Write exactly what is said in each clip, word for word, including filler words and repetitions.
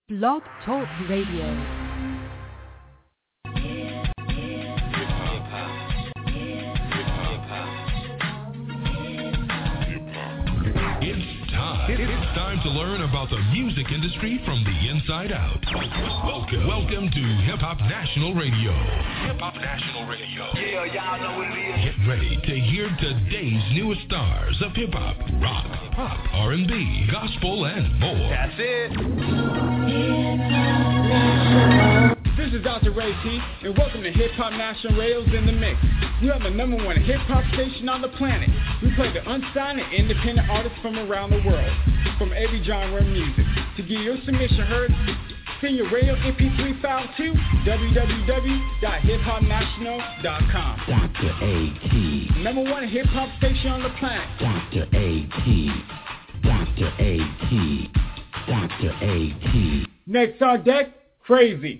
Blog Talk Radio. It's time to learn about the music industry from the inside out. Welcome, welcome to Hip Hop National Radio. Hip Hop National Radio. Yeah, y'all know what it is. Get ready to hear today's newest stars of hip hop, rock, pop, R and B, gospel, and more. That's it. This is Doctor Ray T, and welcome to Hip Hop National Radio's In The Mix. You have the number one hip hop station on the planet. We play the unsigned and independent artists from around the world, from every genre of music. To get your submission heard, send your radio M P three file to w w w dot hip hop national dot com. Doctor A T. Number one hip hop station on the planet. Doctor A T. Doctor A T. Doctor A T. Next on deck, Crazy.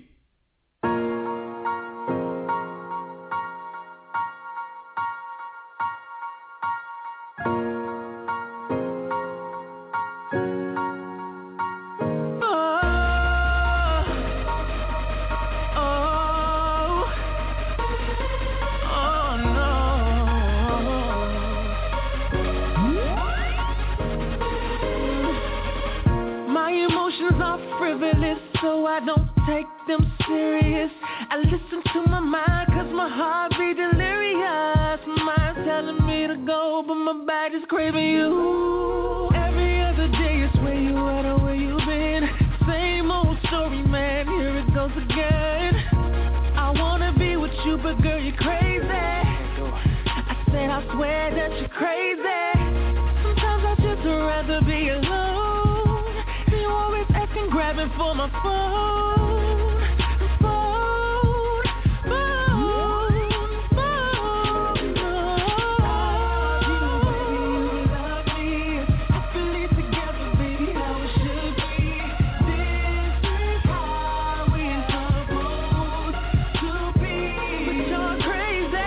I don't take them serious. I listen to my mind cause my heart be delirious. Mind telling me to go but my body is craving you. Every other day is where you at or where you been. Same old story, man, here it goes again. I wanna be with you but girl you're crazy. I said I swear that you're crazy. Sometimes I just rather be alone. You always asking, grabbing for my phone, phone, phone, phone. No, you love me. Happily together, baby, how it should be. This is how we're supposed to be. But you're crazy.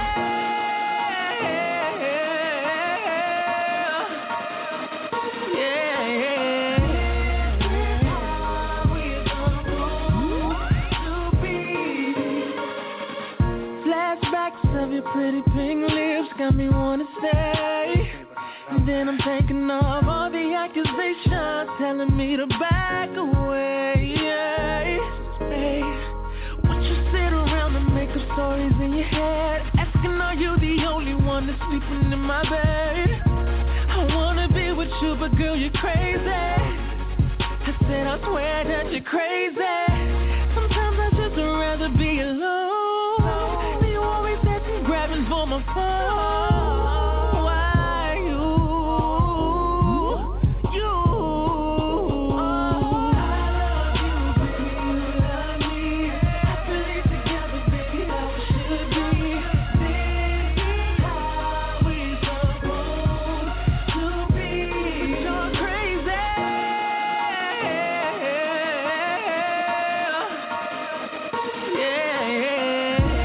Yeah, yeah. Of your pretty pink lips got me wanna stay. And then I'm thinking of all the accusations telling me to back away. Hey, what you sit around and make up stories in your head, asking are you the only one that's sleeping in my bed? I wanna be with you but girl you're crazy. I said I swear that you're crazy. Sometimes I just rather be alone. Grabbing for my phone. Why you? You? Oh, I love you, baby. You love me. Happily together, baby, how it should be. This is how we're supposed to be. You're crazy. Yeah, yeah.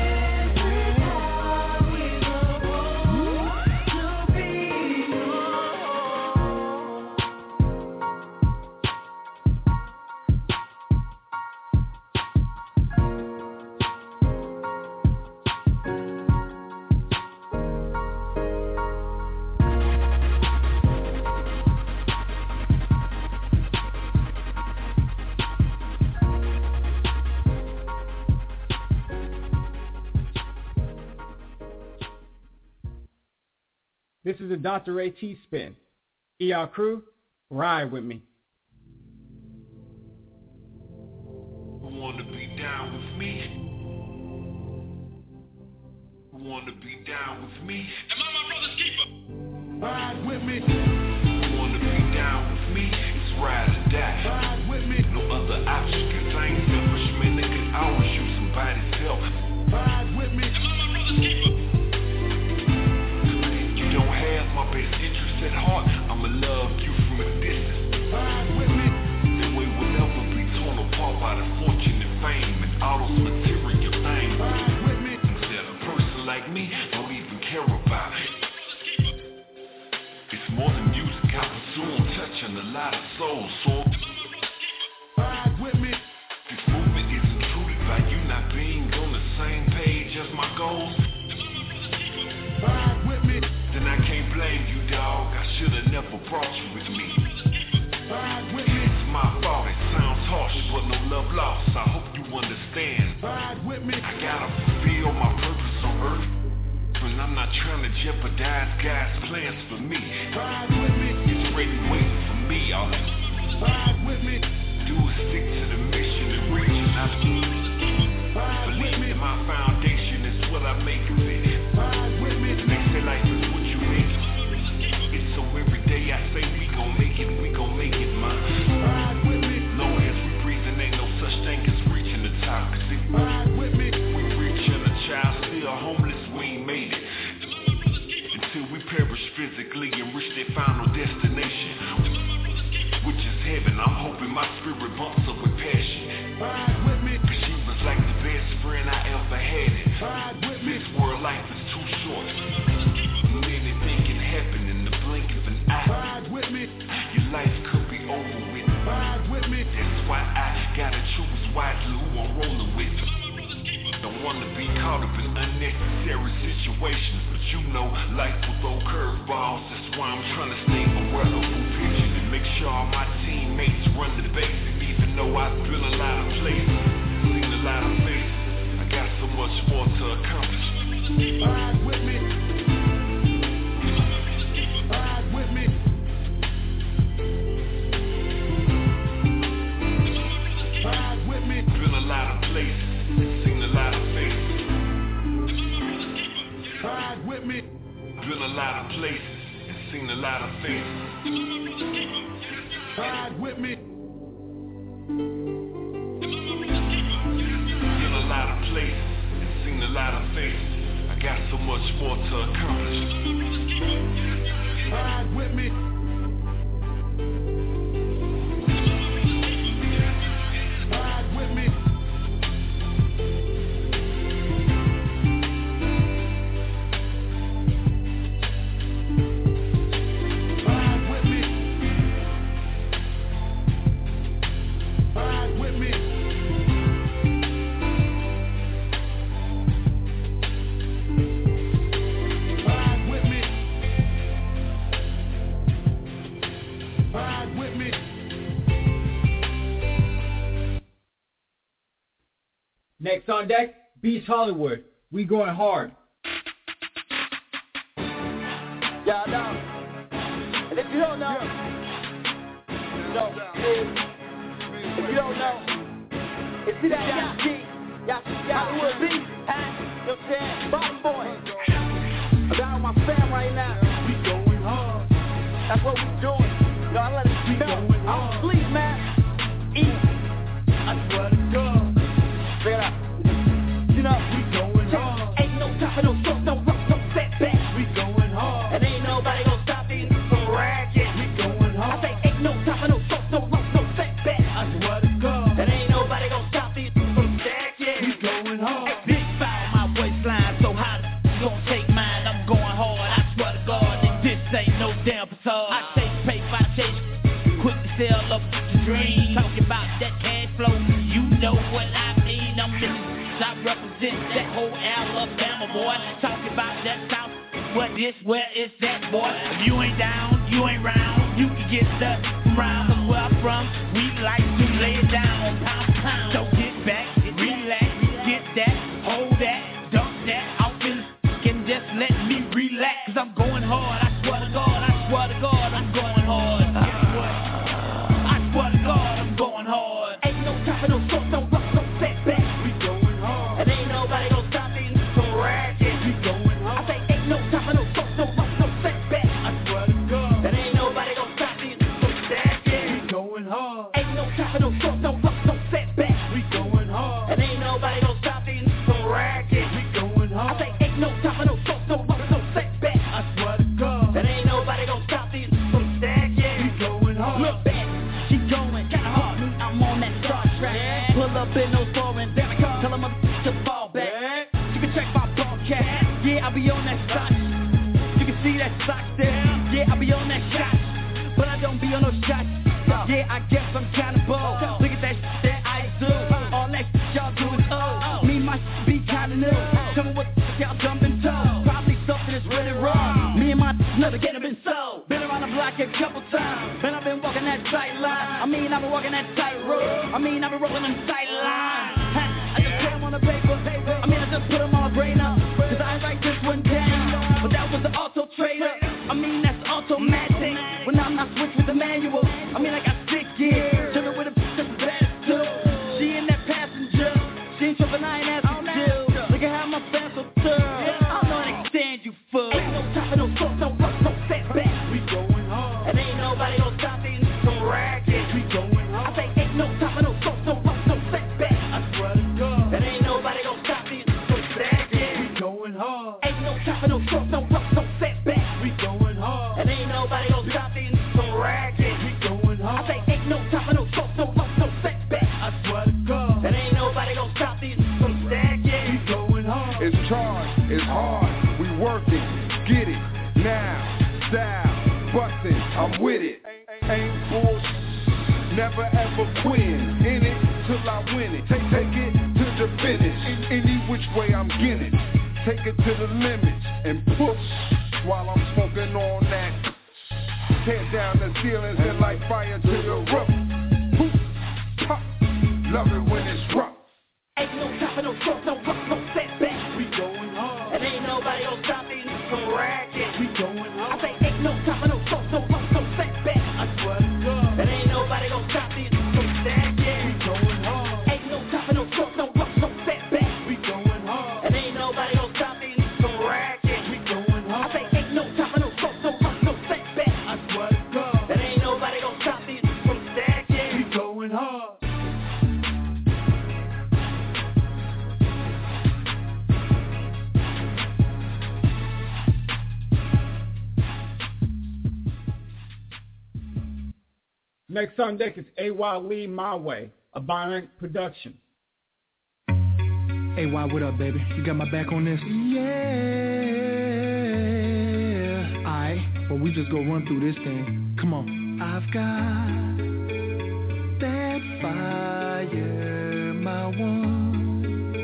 This is the Doctor A T spin. E R crew, ride with me. Who wanna be down with me? Who wanna be down with me? Am I my brother's keeper? Ride with me. Who wanna be down with me? It's ride or die. Ride with me. No other option, cause I ain't selfish, man. Nigga, I will shoot somebody's self. Ride with me. Am I my brother's keeper? Don't have my best interests at heart. I'ma love you from a distance. Ride with me. That way we'll never be torn apart by the fortune and fame and all those material things. Ride with me. Instead a person like me don't even care about it. It's more than music I pursue. I'm touching a lot of souls. So goals, ride with me. Then I can't blame you, dog. I should've never brought you with me. Ride with me. It's my fault, it sounds harsh, but no love lost. I hope you understand. Ride with me. I gotta fulfill my purpose on earth, and I'm not trying to jeopardize God's plans for me. Ride with me. It's ready waiting for me, all that. Ride with me. Do is stick to the mission and reaching out to me. Believe in my foundation is what I make of it. Ride with me. They say life is what you make it. It's so every day I say we gon' make it, we gon' make it, man. Ride with me. Long as we breathing, ain't no such thing as reaching the top. Cause if ride with me, we reaching a child still homeless, we ain't made it. Until we perish physically and reach their final destination, which is heaven. I'm hoping my spirit bumps up with passion. Ride with me. Cause she was like the best friend I ever had it. Ride with me. This world life is too short. Anything can happen in the blink of an eye. Ride with me. Your life could be over with. Ride with me. That's why I gotta choose wisely who I'm rolling with. Don't wanna be caught up in unnecessary situations, but you know life will throw curveballs. That's why I'm trying to stay aware of who pitching and make sure all my teammates run the basic. Even though I've been a lot of places, seen a lot of faces, I got so much more to accomplish. Ride with me. Ride with me. Ride with me. Been a lot of places, seen a lot of faces. Ride with me. Been a lot of places and seen a lot of faces. Ride with me. Been a lot of places and seen a lot of faces. I got so much more to accomplish. Ride with me. Ride with me. Next on deck, Beast Hollywood. We going hard. Y'all know. And if you don't know, you know, if you don't know, it's it that y'all see, y'all see, y'all will be, huh? You know what I'm saying? Bottom boy. I'm down with my fam right now. We going hard. That's what we doing. Yo, I let it know. I don't sleep, man. Eat. I swear to God. Figure it out. You know, we going hard. Ain't no time for no stuff, no rock, no setback. We going hard. And ain't nobody gonna stop these from racket. We going hard. I say ain't no time for no stuff, no rock, no setback. I swear to God. And ain't nobody gonna stop these from stacking. We going hard. Hey, big foul, my waistline so hot, gonna take mine. I'm going hard. I swear to God, and this ain't no damn facade. I chase paper, I chase quick to sell up the dream. Talking about that cash flow, you know what I mean. I'm missing. I represent that whole Alabama, boy. Talking about that South, what this, where is that, boy? If you ain't down, you ain't round. You can get stuck around. Cause where I'm from, we like to lay it down, pound for pound. So get back, relax, get that, hold that, dump that, out in the and just let me relax. Cause I'm going hard, I swear to God, I swear to God, I'm going hard. Guess what? I swear to God, I'm going hard. Ain't no time for no short, no rock, no setback. We going hard. And ain't nobody gonna stop me from racket. We going hard. I say ain't no time for no short, no rock, no setback. I swear to God. And ain't nobody gonna stop me from stacking. We going hard. Ain't no time for no short, no rock, no setback. We going hard. And ain't nobody gonna stop me from racket. We going hard. I say ain't no time for no short, no rock, no setback. I swear to God. And ain't nobody gonna stop me from stacking. We going hard. Look back, she going kinda hard. I'm on that Star Trek. Yeah. Pull up in no foreign back. Tell them to fall back. Yeah. You can check my broadcast. Yeah, I be on that shot. You can see that sock there. Yeah, I be on that shot. But I don't be on no shots. Yeah, I guess I'm kinda bold. Look at that shit that I do. All that shit y'all do is old. Me, my shit be kinda new. Tell me what walking that tightrope. I mean, I've been rolling them sidelines. I just put them on the paper. I mean, I just put them on my brain up. Cause I write this one down. But that was the auto trader. I mean, that's automatic. When I'm not switched with the manual. I mean, I got stick gear. Chillin' with a bitch that's bad too. She in that passenger. She ain't trippin', I ain't asking Jill. Look at how my fans so tough. I don't know how to stand you fool. Ain't no stopping, no stop, no rush, no setback. We going hard. And ain't nobody gonna stop these some racket. We going hard. I say ain't no stopping, no stop, no rush, no setback. I swear to God. And ain't nobody gonna stop these some racket. We going hard. Ain't no stopping, no stop, no rush, no setback. We going hard. And ain't nobody gonna stop these some racket. We going hard. I say ain't no stopping, no stop, no rush, no setback. I swear to God. And ain't nobody gonna stop these some racket. We going hard. It's charged, it's hard, we working, get it, now, style, bustin', I'm with it, ain't bullshit, never ever quitting, in it till I win it, take, take it to the finish, any which way I'm getting, take it to the limits, and push, while I'm smoking on that, tear down the ceilings and light fire to the roof, poof, pop, love it when it's rough. Ain't no stopping, no stop, no rush, no setback. We going hard. And ain't nobody gonna stop these some racket. We going hard. I say ain't no stopping, no stop, no rush, no setback. I swear to God. And ain't nobody gonna stop these some racket. We going hard. Ain't no stopping, no stop, no rush, no setback. We going hard. And ain't nobody gonna stop these some racket. We going hard. I say ain't no stopping, no stop, no rush, no setback. I swear to God. And ain't nobody gonna stop these some racket. We going hard. Next on deck is A Y Lee My Way, a Bionic production. A Y, what up, baby? You got my back on this? Yeah. Alright, well, we just go run through this thing. Come on. I've got that fire, my one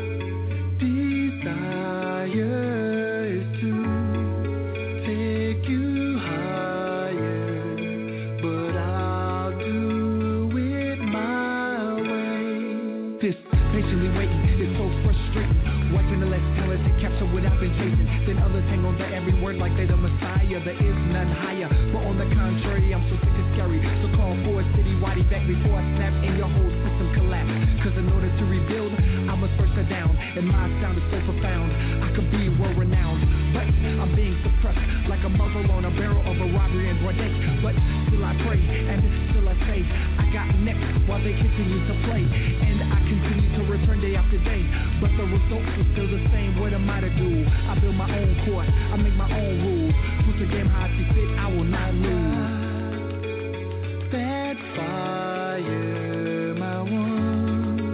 desire is to take you higher, but I'll do it my way. This patiently waiting is so frustrating. Watching the less talented capture what I've been chasing. Then others hang on to every word like they're the Messiah. There is none higher, but on the contrary, I'm so sick and scary. So call for a city-wide effect before I snap and your whole system collapse. Cause in order to rebuild, I must first go down. And my sound is so profound, I could be world-renowned. But I'm being suppressed like a muzzle on a barrel of a robbery in broad day. But still I pray, and still I say, I got next while they continue to play. And I continue to return day after day. But the results are still the same. What am I to do? I build my own court, I make my own rules. Put the game how I see fit, I will not lose. That fire, my one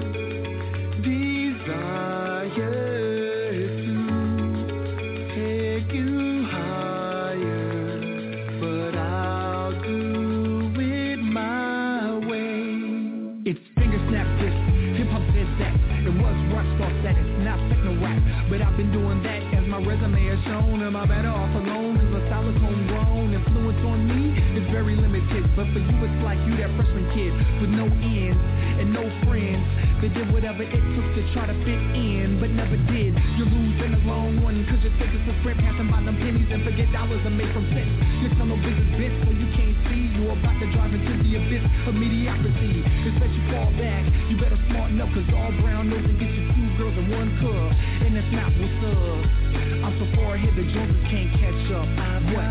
desire is to take you higher, but I'll do it my way. It's finger snap this, hip hop did that. It was rock star status, not techno rap. But I've been doing that as my resume has shown. Am I better off alone? Cause the style is homegrown. Influence on me is very limited. But for you it's like you that freshman kid with no ends and no friends. They did whatever it took to try to fit in, but never did. You lose in the long run cause your take is a sprint. Passing by them pennies and forget dollars are made from cents. You tell no business bits so you can't see. You about to drive into the abyss of mediocrity. Cause that you fall back, you better smarten up. Cause all brown nose and get you two girls and one cub. And that's not what's up. I'm so far ahead the Joneses can't catch up. I'm what?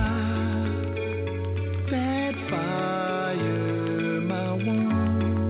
That fire, my one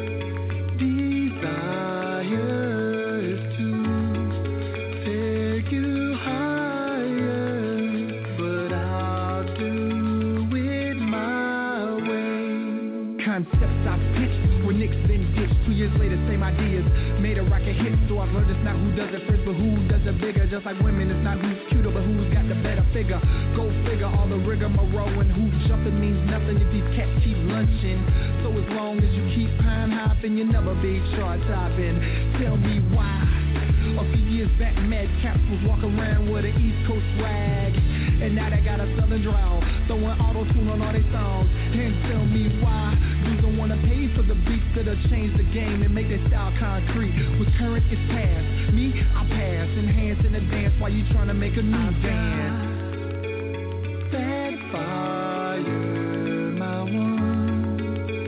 desire is to take you higher, but I'll do it my way. Concepts I've pitched were Nick's been ditched. Two years later, same ideas. Made a rocket hit, so I've learned it's not who does it first, but who does it bigger. Just like women, it's not who's cuter, but who's got the better figure. Go figure, all the rigmarole and who jumping means nothing if these cats keep lunching. So as long as you keep pine hopping, you'll never be chart topping. Tell me why A few years back, Mad Caps was walking around with an East Coast swag. And now they got a southern drawl, throwing auto-tune on all their songs. And tell me why you don't wanna pay for the beats that'll change the game and make their style concrete. What's current is past. Me, I pass, enhance in the dance while you trying to make a new dance. That fire, my one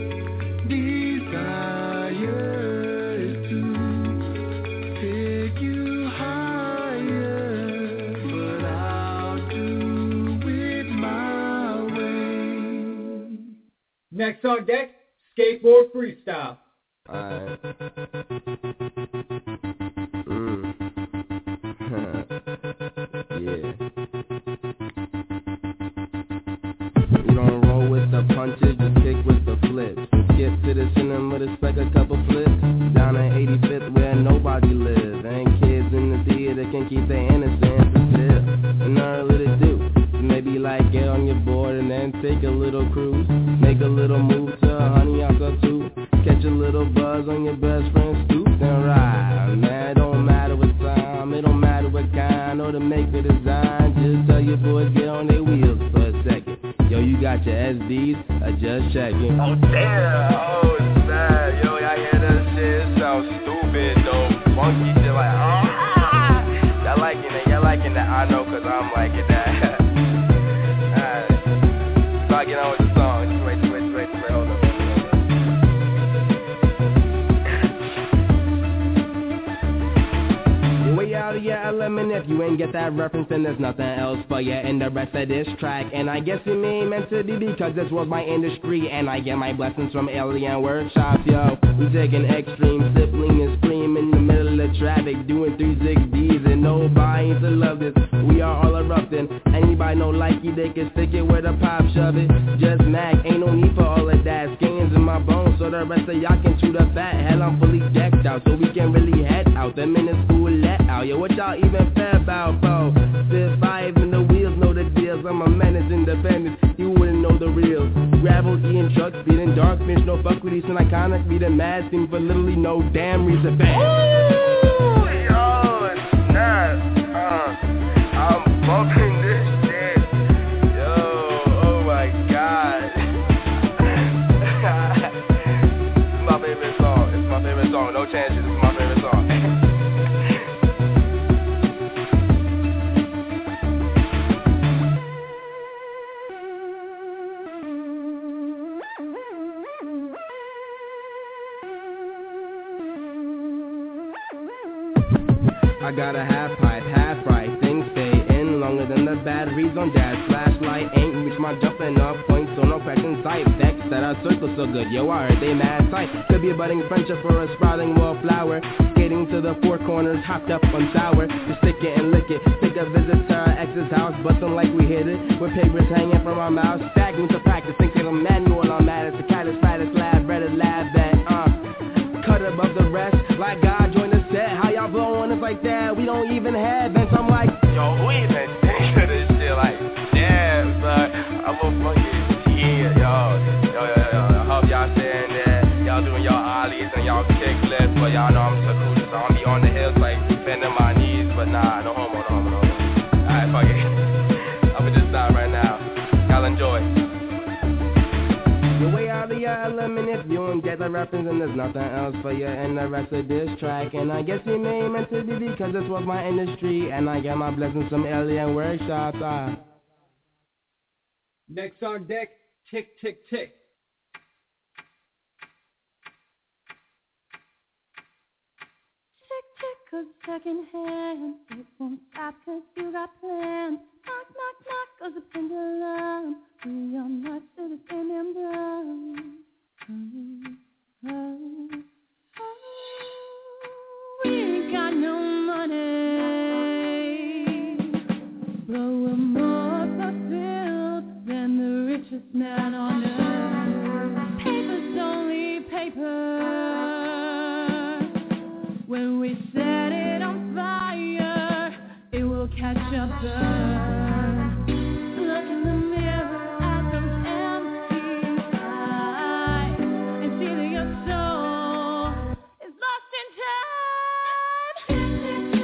desire is to take you higher, but I'll do it my way. Next on deck, skateboard freestyle. Alright. Mm. Yeah. You don't roll with the punches, you kick with the flips. Skip to the cinema to spec a couple flips. Down at eighty-fifth where nobody lives. Ain't kids in the theater can keep their innocence still. And early to do. So maybe like get on your board and then take a little cruise. Make a little move to a honey out or two. Catch a little buzz on your best friend's stoop and ride. Man, it don't matter what time, it don't matter what kind or to make the design. Just tell your boys get on their wheels for a second. Yo, you got your S Ds, I just checking. Oh damn, oh snap, yo, y'all hear that shit? It sounds stupid though. Funky shit like, ah. Y'all liking it, y'all liking that, I know cause I'm liking that. Alright, so I get on with the song, just wait, just wait, just wait, just wait, hold up. Way out of your element, if you ain't get that reference, then there's nothing else for you in the rest of this track. And I guess it ain't meant to be because this was my industry, and I get my blessings from alien workshops, yo. We taking extreme, sibling and scream in the middle of traffic, doing three six Ds and nobody to love this. We are all erupting. Anybody know likey, they can stick it where the pop shove it. Just Mac, ain't no need for all of that. Skins in my bones, so the rest of y'all can chew the fat. Hell, I'm fully decked out, so we can really head out. Them in the school let out, yo, what y'all even fed about, bro? Sit five and the wheels know the deals. I'm a menace independent, you wouldn't know the real. Gravel, eating trucks, beating dark fish, no fuck with these and iconic. Be the mad team for literally no damn reason. Bang. Ooh, yo, snap, uh, I'm bumping this shit. Yo, oh my god. It's my favorite song, it's my favorite song, no chances, it's my favorite song. I got a half pipe, half right, things stay in longer than the batteries on dash. Flashlight ain't reach my jumping up point, so no cracks in sight. Decks that are circle so good, yo, I heard they mad tight. Could be a budding friendship for a sprouting wallflower. Skating to the four corners, hopped up on sour. Just stick it and lick it, take a visit to our ex's house, bustin' like we hit it. With papers hanging from our mouths, stagnant to practice, thinking a manual on that. It's a catalyst, fattest lab, better lab that, uh, cut above the rest, like God joined the set. How y'all blowing us like that? We don't even have bench. I'm like, yo, who even think of this shit? Like, damn, son, I'm a fucking kid, yo. Yo, yo, yo, I hope y'all saying that. Y'all doing y'all ollies and y'all kick flips, but y'all know I'm Sakuda, so I'm be on the hills like bending my knees, but nah, no homo, no homo, no homo. Alright, fuck it. I'ma just stop right now. Y'all enjoy. You're way out of your element if you don't get the reference, and there's nothing else for you in the rest of this track. And I guess it ain't meant to be because this was my industry, and I get my blessings from alien workshops. Ah. Next on deck, Tick Tick Tick. Tick tick, cause second hand. It won't stop cause you got plans. Knock, knock, knock, cause the pendulum. We are not to the same damn drum. Oh, oh, oh. We ain't got no money, but we're more fulfilled than the richest man on earth. Paper's only paper when we set it on fire. It will catch up burn. Look in the mirror at those empty eyes and see that your soul is lost in time. Tick, tick,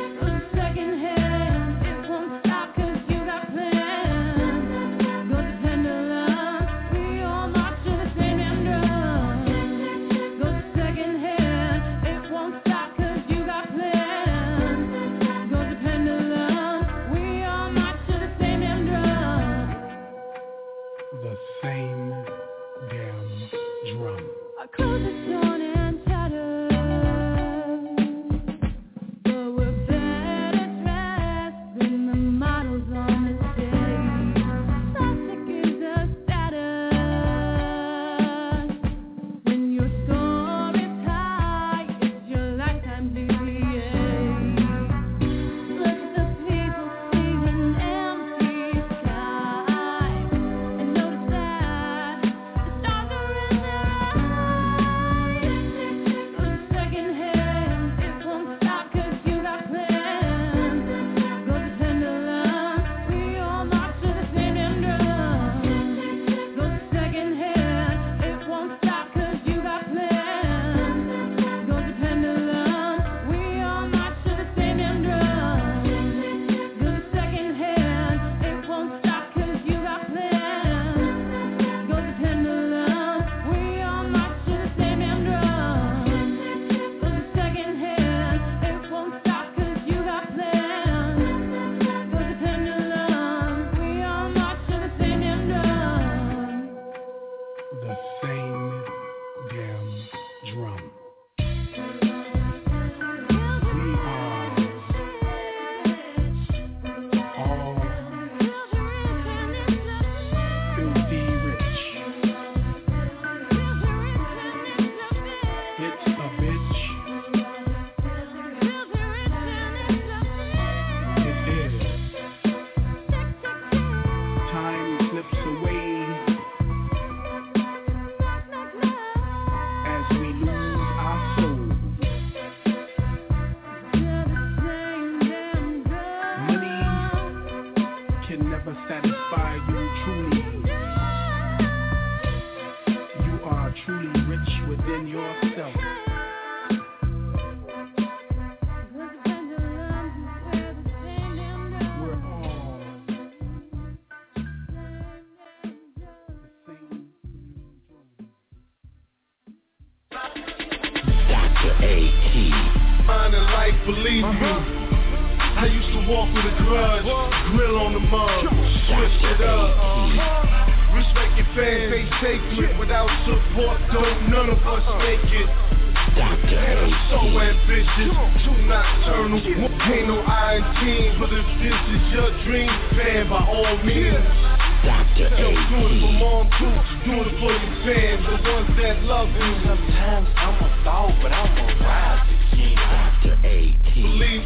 life, believe me. I used to walk with a grudge, grill on the mug, switch it up. Respect your fans, they sacred. Without support, don't none of us make it. And I'm so ambitious, too nocturnal. Ain't no iron team, but if this is your dream, fan by all means. Yo, do it for mom too, do it for your fans, the ones that love you. Sometimes I'm a fall, but I'm a rise again. Doctor A T. Believe.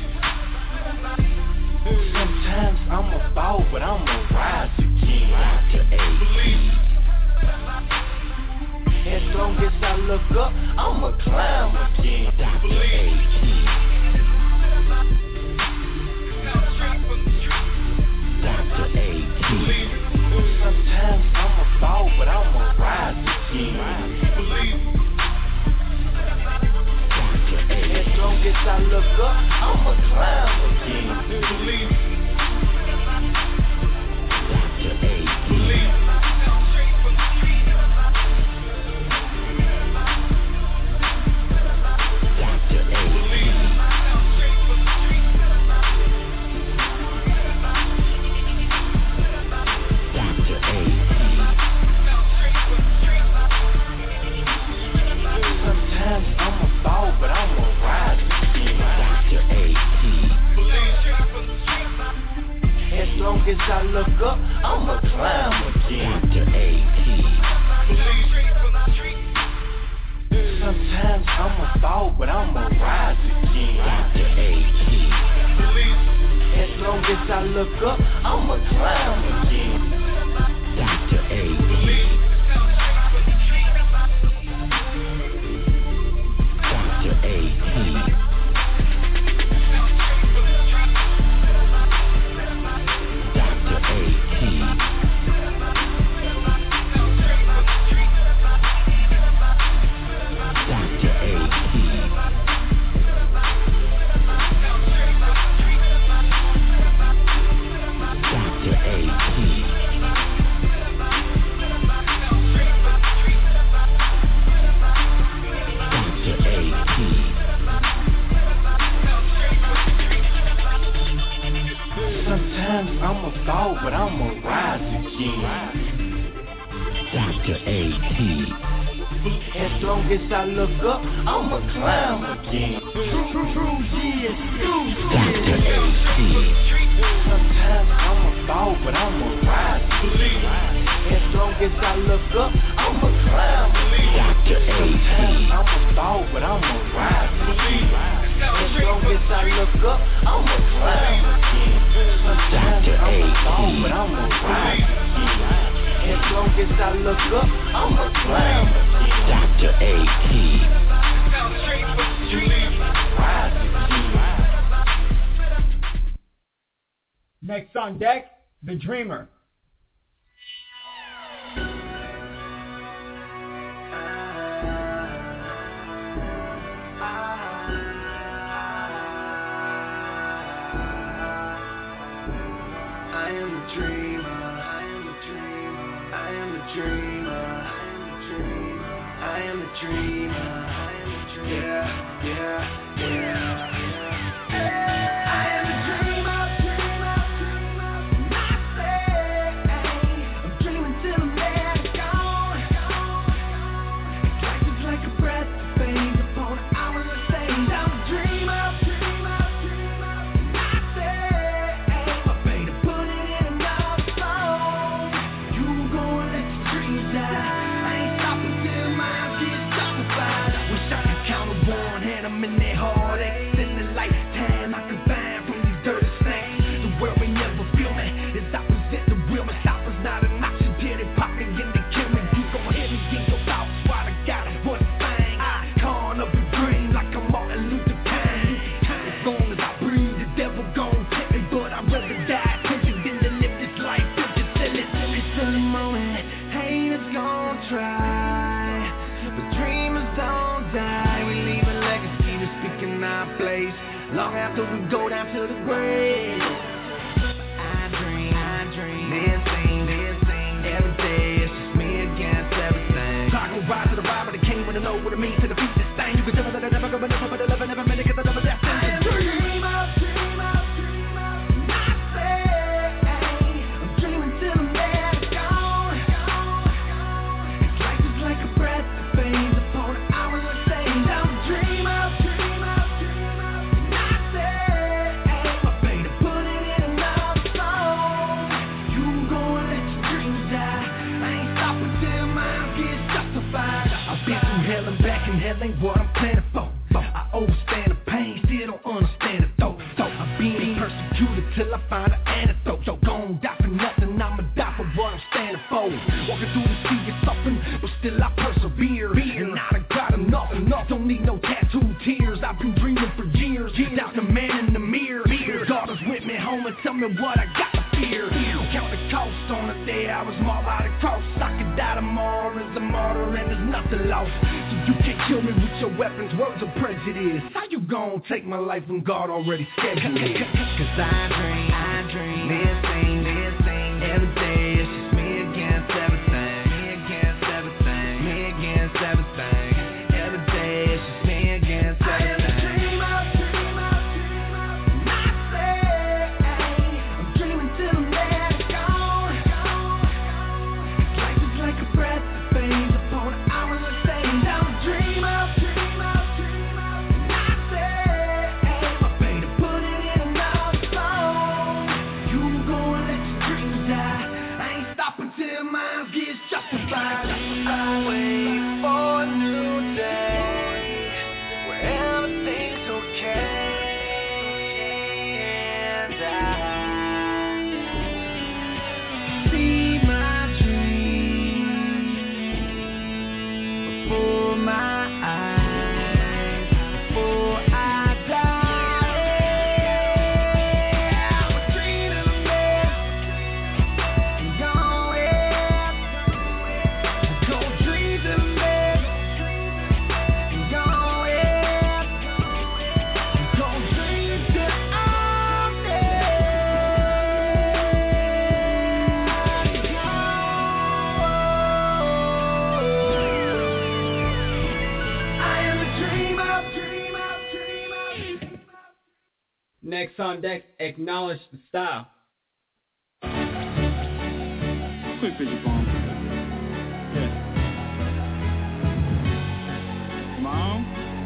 Sometimes I'm a fall, but I'm a rise again. Doctor A T. Believe. As long as I look up, I'ma climb again. Doctor A T. Doctor A T. Sometimes I'm a fall, but I'ma rise again. Doctor A T. As long as I look up, I'ma climb again. Doctor A T. As long as I look up, I'ma climb again. Doctor A T. Sometimes I'ma fall, but I'ma rise again. Doctor A T. As long as I look up, I'ma climb again. Doctor A T. Doctor A T. Sometimes I'ma fall, but I'ma rise again. Doctor A T. As long as I look up, I'ma climb again. Doctor A T. Sometimes I'ma fall, but I'ma rise again. As long as I look up, I'ma climb again. Doctor A T. Sometimes I'ma fall, but I'ma rise again. As long as I look up, I'ma climb again. Sometimes I'ma fall, but I'ma rise again. As long as I look up, I'ma climb again. Doctor A T. Rise again. Next on deck, The Dreamer. Long after we go down to the grave, I dream, I dream, then sing, then sing. Every day it's just me against everything. I go rise to the ride, but I can't wanna know what it means to defeat this thing. You can tell me that I never go, but never, but I never, never, never, never, never, never, never, never, fears. Doubt the man in the mirror. Daughter's with me home and tell me what I got to fear. Count the cost on the day I was mauled by the cross. I could die tomorrow as a martyr and there's nothing lost. So you can't kill me with your weapons, words of prejudice. How you gon' take my life when God already scheduled it? Cause I dream, I dream, this thing, this thing, every day it's just me against everything. Me against everything, me against everything. Every day it's just me against everything. Next on deck, Acknowledge the Style. Quick picture phone. Yeah. Mom?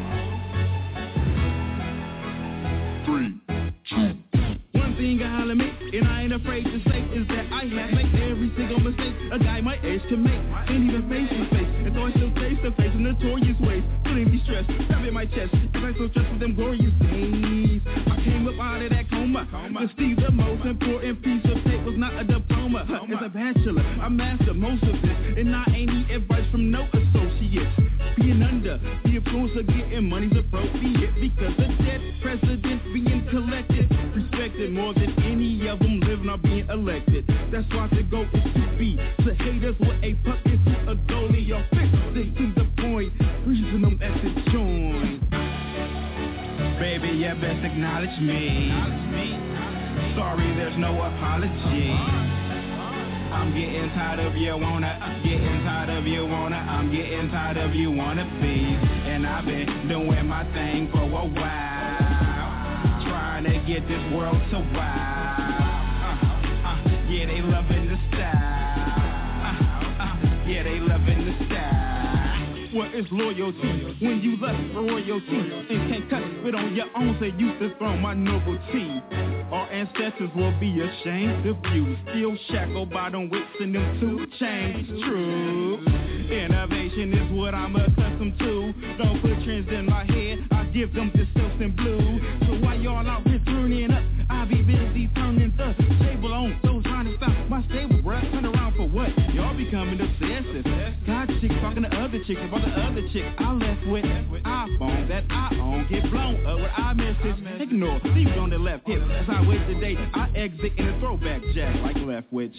Three, two. One thing I holler me, and I ain't afraid to say, is that I have made every single mistake a guy my age can make. Ain't even face to face, and so I still face to face in notorious ways. Feeling be stressed, stabbing my chest, cause I so stressed with them glorious days. I came up out of that coma, to see the most important piece of tape was not a diploma. As a bachelor, I mastered most of this, and I ain't need advice from no associates. Being under the influence of getting money's appropriate, because the dead president being collected, respected more than any of them living or being elected. That's why the goal is to be to haters with a puck into a goalie or fix it to the point, reason them at the joint. Baby, you best acknowledge me. Sorry, there's no apology. I'm getting tired of you wanna, I'm getting tired of you wanna, I'm getting tired of you wanna be. And I've been doing my thing for a while, trying to get this world to wow. Uh, uh, yeah, they loving the style. Uh, uh, yeah, they loving the style. What is loyalty when you lust for royalty and can't cut it on your own? Say you dethrone my nobility. Our ancestors will be ashamed of you. Still shackled by them whips and them two chains. True. Innovation is what I'm accustomed to. Don't put trends in my head, I give them the silks and blue. So while y'all out here turning up, I be busy turning the table on. Those trying to stop my stable, bruh. Turn around for what? Y'all becoming obsessive. Got chicks talking to other chicks about the other chick I left with. iPhone that I own get blown up with iMessage. Ignore, leave it on the left hip. As I wait today, I exit in a throwback jack like Leftwich.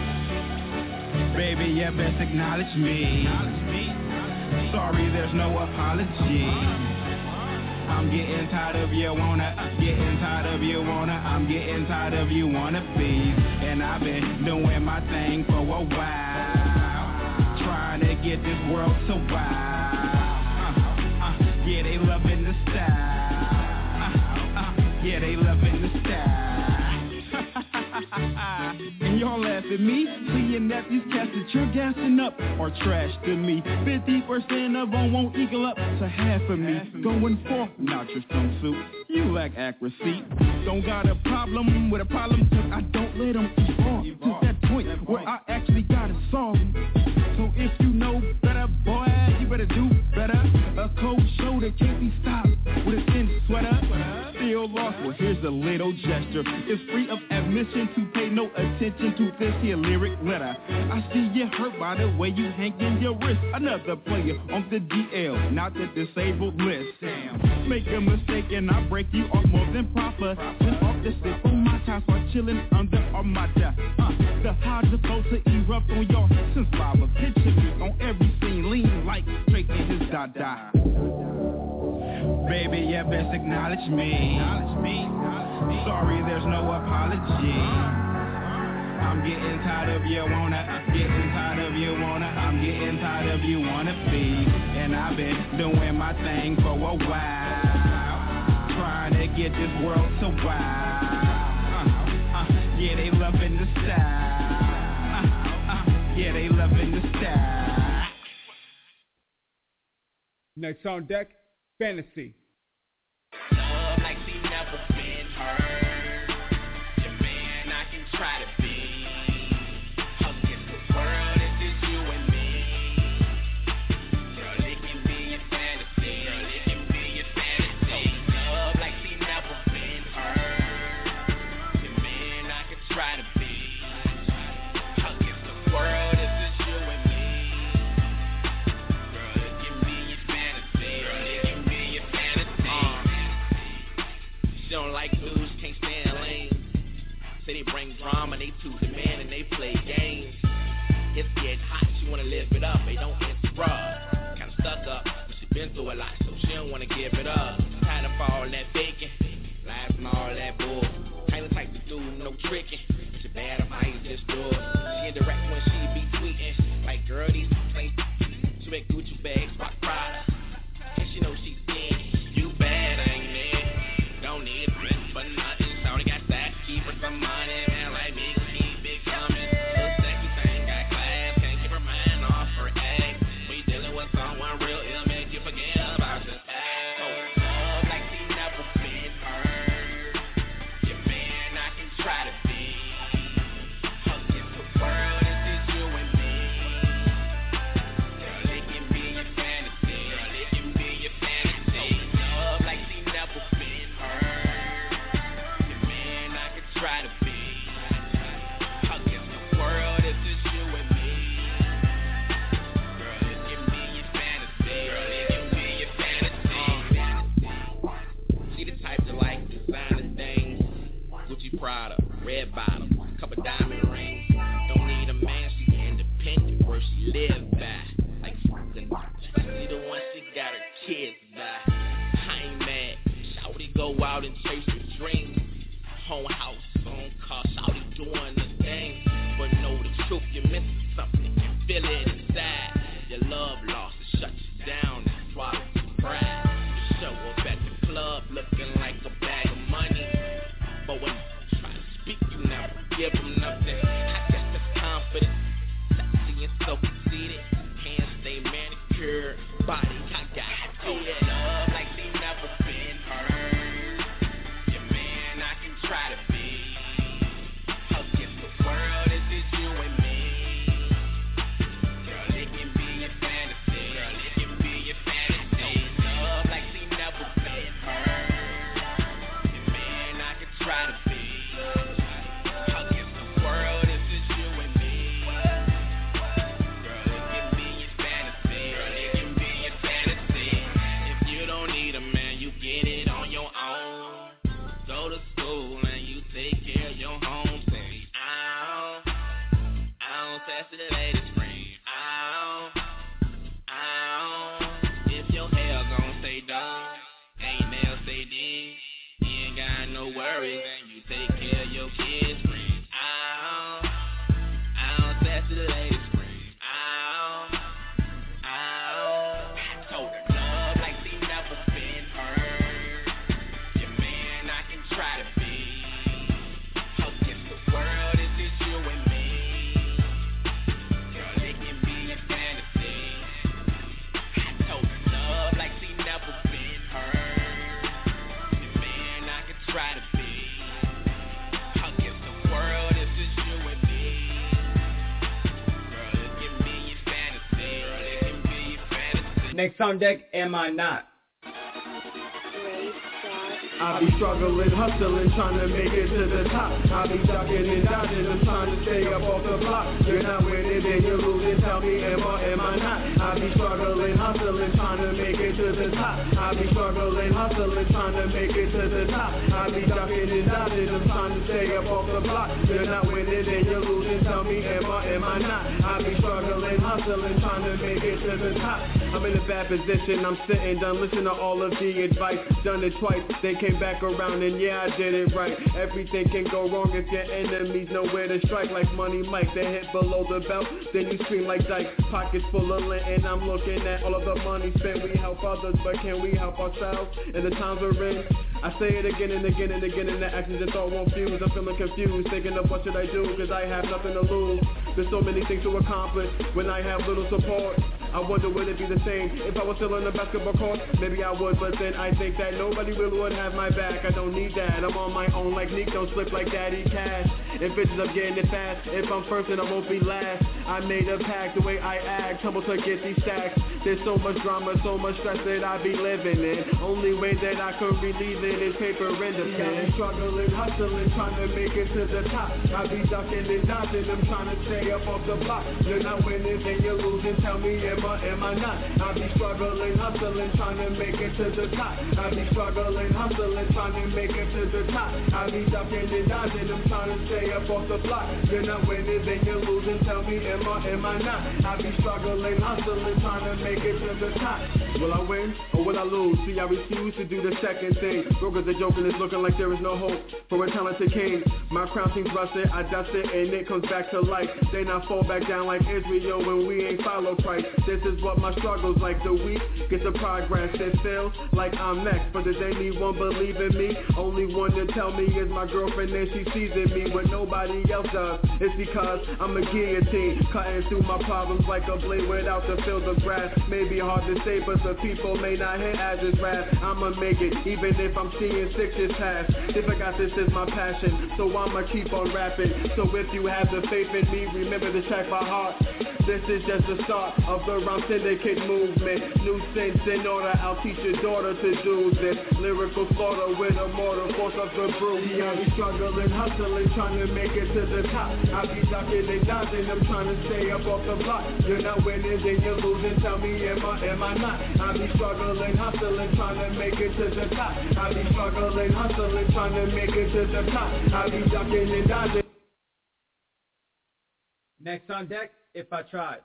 Baby, you best acknowledge me. Sorry, there's no apology. I'm getting tired of you wanna, I'm getting tired of you wanna, I'm getting tired of you wanna be. And I've been doing my thing for a while, trying to get this world to wow. Uh, uh, yeah, they loving the style. Uh, uh, yeah, they loving the style. And y'all laugh at me, seeing that these cats that you're gassing up are trash to me. fifty percent of them won't equal up to half of me. Going for not your strong suit, you lack accuracy. Don't got a problem with a problem, cause I don't let them evolve to that point where I actually gotta solve. So if you know better, boy, you better do better. A cold shoulder can't be stopped with a thin sweater. Still lost, well here's a little gesture. It's free of admission to pay no attention to this here lyric letter. I see you hurt by the way you hanging your wrist. Another player on the D L, not the disabled list. Damn. make a mistake and I break you off more than proper. Then off the sip on my time, start chilling under Armada. Uh, the highs are supposed to erupt on your since lava. Picture me on every scene, lean like Drake and his dada. Baby, yeah, best acknowledge me. Sorry, there's no apology. I'm getting tired of you wanna, getting tired of you wanna, I'm getting tired of you wanna be. And I've been doing my thing for a while, trying to get this world to wow. Uh, uh, yeah, they loving the style. Uh, uh, yeah, they loving the style. Next on deck, Fantasy. Love like she never been hurt. Your man, I can try to be. Against the world, it's just you and me. Girl, it can be your fantasy. Girl, it can be your fantasy. Love like she never been hurt. Your man, I can try to be. Against the world, it's just you and me. Girl, it can be your fantasy. Girl, it can be your fantasy. Uh, she don't like dudes, can't stand lanes. Say they bring drama, they too demand and they play games. It's getting hot, she wanna live it up, they don't interrupt. Kinda stuck up, but she been through a lot, so she don't wanna give it up. Tired of all that bacon, lies and all that bull. Kinda type to do no tricking. She bad if I ain't just do it. She indirect when she be tweeting, like girl these plain. She make Gucci bags, rock Prada, and she know she thin. You bad, ain't it? Don't need it for nothing. Shawty got that, keep her some money, man. Like me, keep it coming. Little sexy thing, got class, can't keep her mind off her egg. We dealing with someone real ill, make you forget about your past. Oh, love like she never been hurt. Your man, I can try to be. Against the world, it's just you and me. Girl, it can be your fantasy. Girl, it can be your fantasy. Love like she never been hurt. Your man, I can try to be. Against the world, it's just you and me. Girl, it can be your fantasy. Girl, it can be your fantasy. She the type to like designer things. Gucci Prada, red bottom, couple diamond rings. Don't need a man, she independent, where she live by. Like fucking, especially the one she got her kids by. I ain't mad, shawty go out and chase your dreams. Home house, own car, shawty doing the thing. But know the truth, you're missing something, you can feel it inside. Your love lost, it shuts you down, it swallows your pride. You show up at the club looking like a bag of money. But when you try to speak, you never give them nothing. I guess that's confidence, sexy and so conceited. Hands stay manicured, body I got oh, love like she never been hurt. Your man, I can try to be. Against the world, it's just you and me. Girl, it can be your fantasy. Girl, it can be your fantasy. Love like she never been hurt. Your man, I can try to be. Against the world, it's just you and me. Girl, it can be your fantasy. Girl, it can be your fantasy. If you don't need a man, you get it on your own. Go to school and you take care of your home. Say, ow, ow, test the latest frame. Ow, ow. If your hair gon' stay done, ain't nails stay deep. You ain't got no worries and you take care of your kids' friends. Ow, ow, test the latest frame. Ow, ow. I told her love like she never been hurt. Your man, I can try to be. Against the world, it's just you and me. Girl, it can be your fantasy. I told her love like she never been hurt. Your man, I can try to be. Against the world, it's just you and me. Girl, it can be your fantasy. Girl, it can be your fantasy. Next on deck, Am I Not? Ray Scott I be struggling, hustling, trying to make it to the top. I be ducking and dodging, I'm trying to stay up off the block. You're not winning, then you're losing, tell me am I, am I not? I be struggling, hustling, trying to make it to the top. I be struggling, hustling, trying to make it to the top. I be ducking and dodging, I'm trying to stay up off the block. You're not winning, then you're losing, tell me am I, am I not? I be struggling, hustling, trying to make it to the top. I'm in a bad position, I'm sitting done, listen to all of the advice. Done it twice, they came back around and yeah, I did it right. Everything can go wrong if your enemies know where to strike. Like Money Mike, they hit below the belt, then you scream like Dyke. Pockets full of lint and I'm looking at all of the money spent. We help others, but can we help ourselves in the times we're in? I say it again and again and again and the actions just all won't fuse. I'm feeling confused, thinking of what should I do, cause I have nothing to lose. There's so many things to accomplish when I have little support. I wonder would it be the same if I was still on the basketball court? Maybe I would, but then I think that nobody really would have my back. I don't need that, I'm on my own like Nick, don't slip like Daddy Cash. If bitches I'm getting it fast, if I'm first then I won't be last. I made a pact, the way I act, tumble to get these stacks. There's so much drama, so much stress that I be living in. Only way that I could relieve it is paper and the pen. I'm struggling, hustling, trying to make it to the top. I be ducking and dodging, I'm trying to stay up off the block. You're not winning, then you're losing, tell me am I, am I not? I be struggling, hustling, trying to make it to the top. I be struggling, hustling, trying to make it to the top. I be ducking and dodging, I'm trying to stay up off the block. You're not winning, then you're losing, tell me am I, am I not? I be struggling, hustling, trying to make it to the top. Will I win or will I lose? See, I refuse to do the second thing. Brokers are joking, it's looking like there is no hope for a talented king. My crown seems rusted, I dust it and it comes back to life. They not fall back down like Israel when we ain't follow Christ. This is what my struggles like. The weak get the progress. It feels like I'm next, but does anyone believe in me? Only one to tell me is my girlfriend and she sees in me what nobody else does. It's because I'm a guillotine, cutting through my problems like a blade without the field of grass. Maybe hard to say, but the people may not hit as it's rap. I'ma make it, even if I'm seeing six years past. If I got this is my passion, so I'ma keep on rapping. So if you have the faith in me, remember to check my heart. This is just the start of the Rhyme Syndicate movement. New sense in order, I'll teach your daughter to do this. Lyrical slaughter with a mortar force of the brute. Yeah, I be struggling, hustling, trying to make it to the top. I be ducking and dodging, I'm trying to stay up off the block. You're not winning, then you're losing, tell me am I, am I not? I be struggling, hustling, trying to make it to the top. I be struggling, hustling, trying to make it to the top. I be ducking and dodging. Next on deck, If I Tried.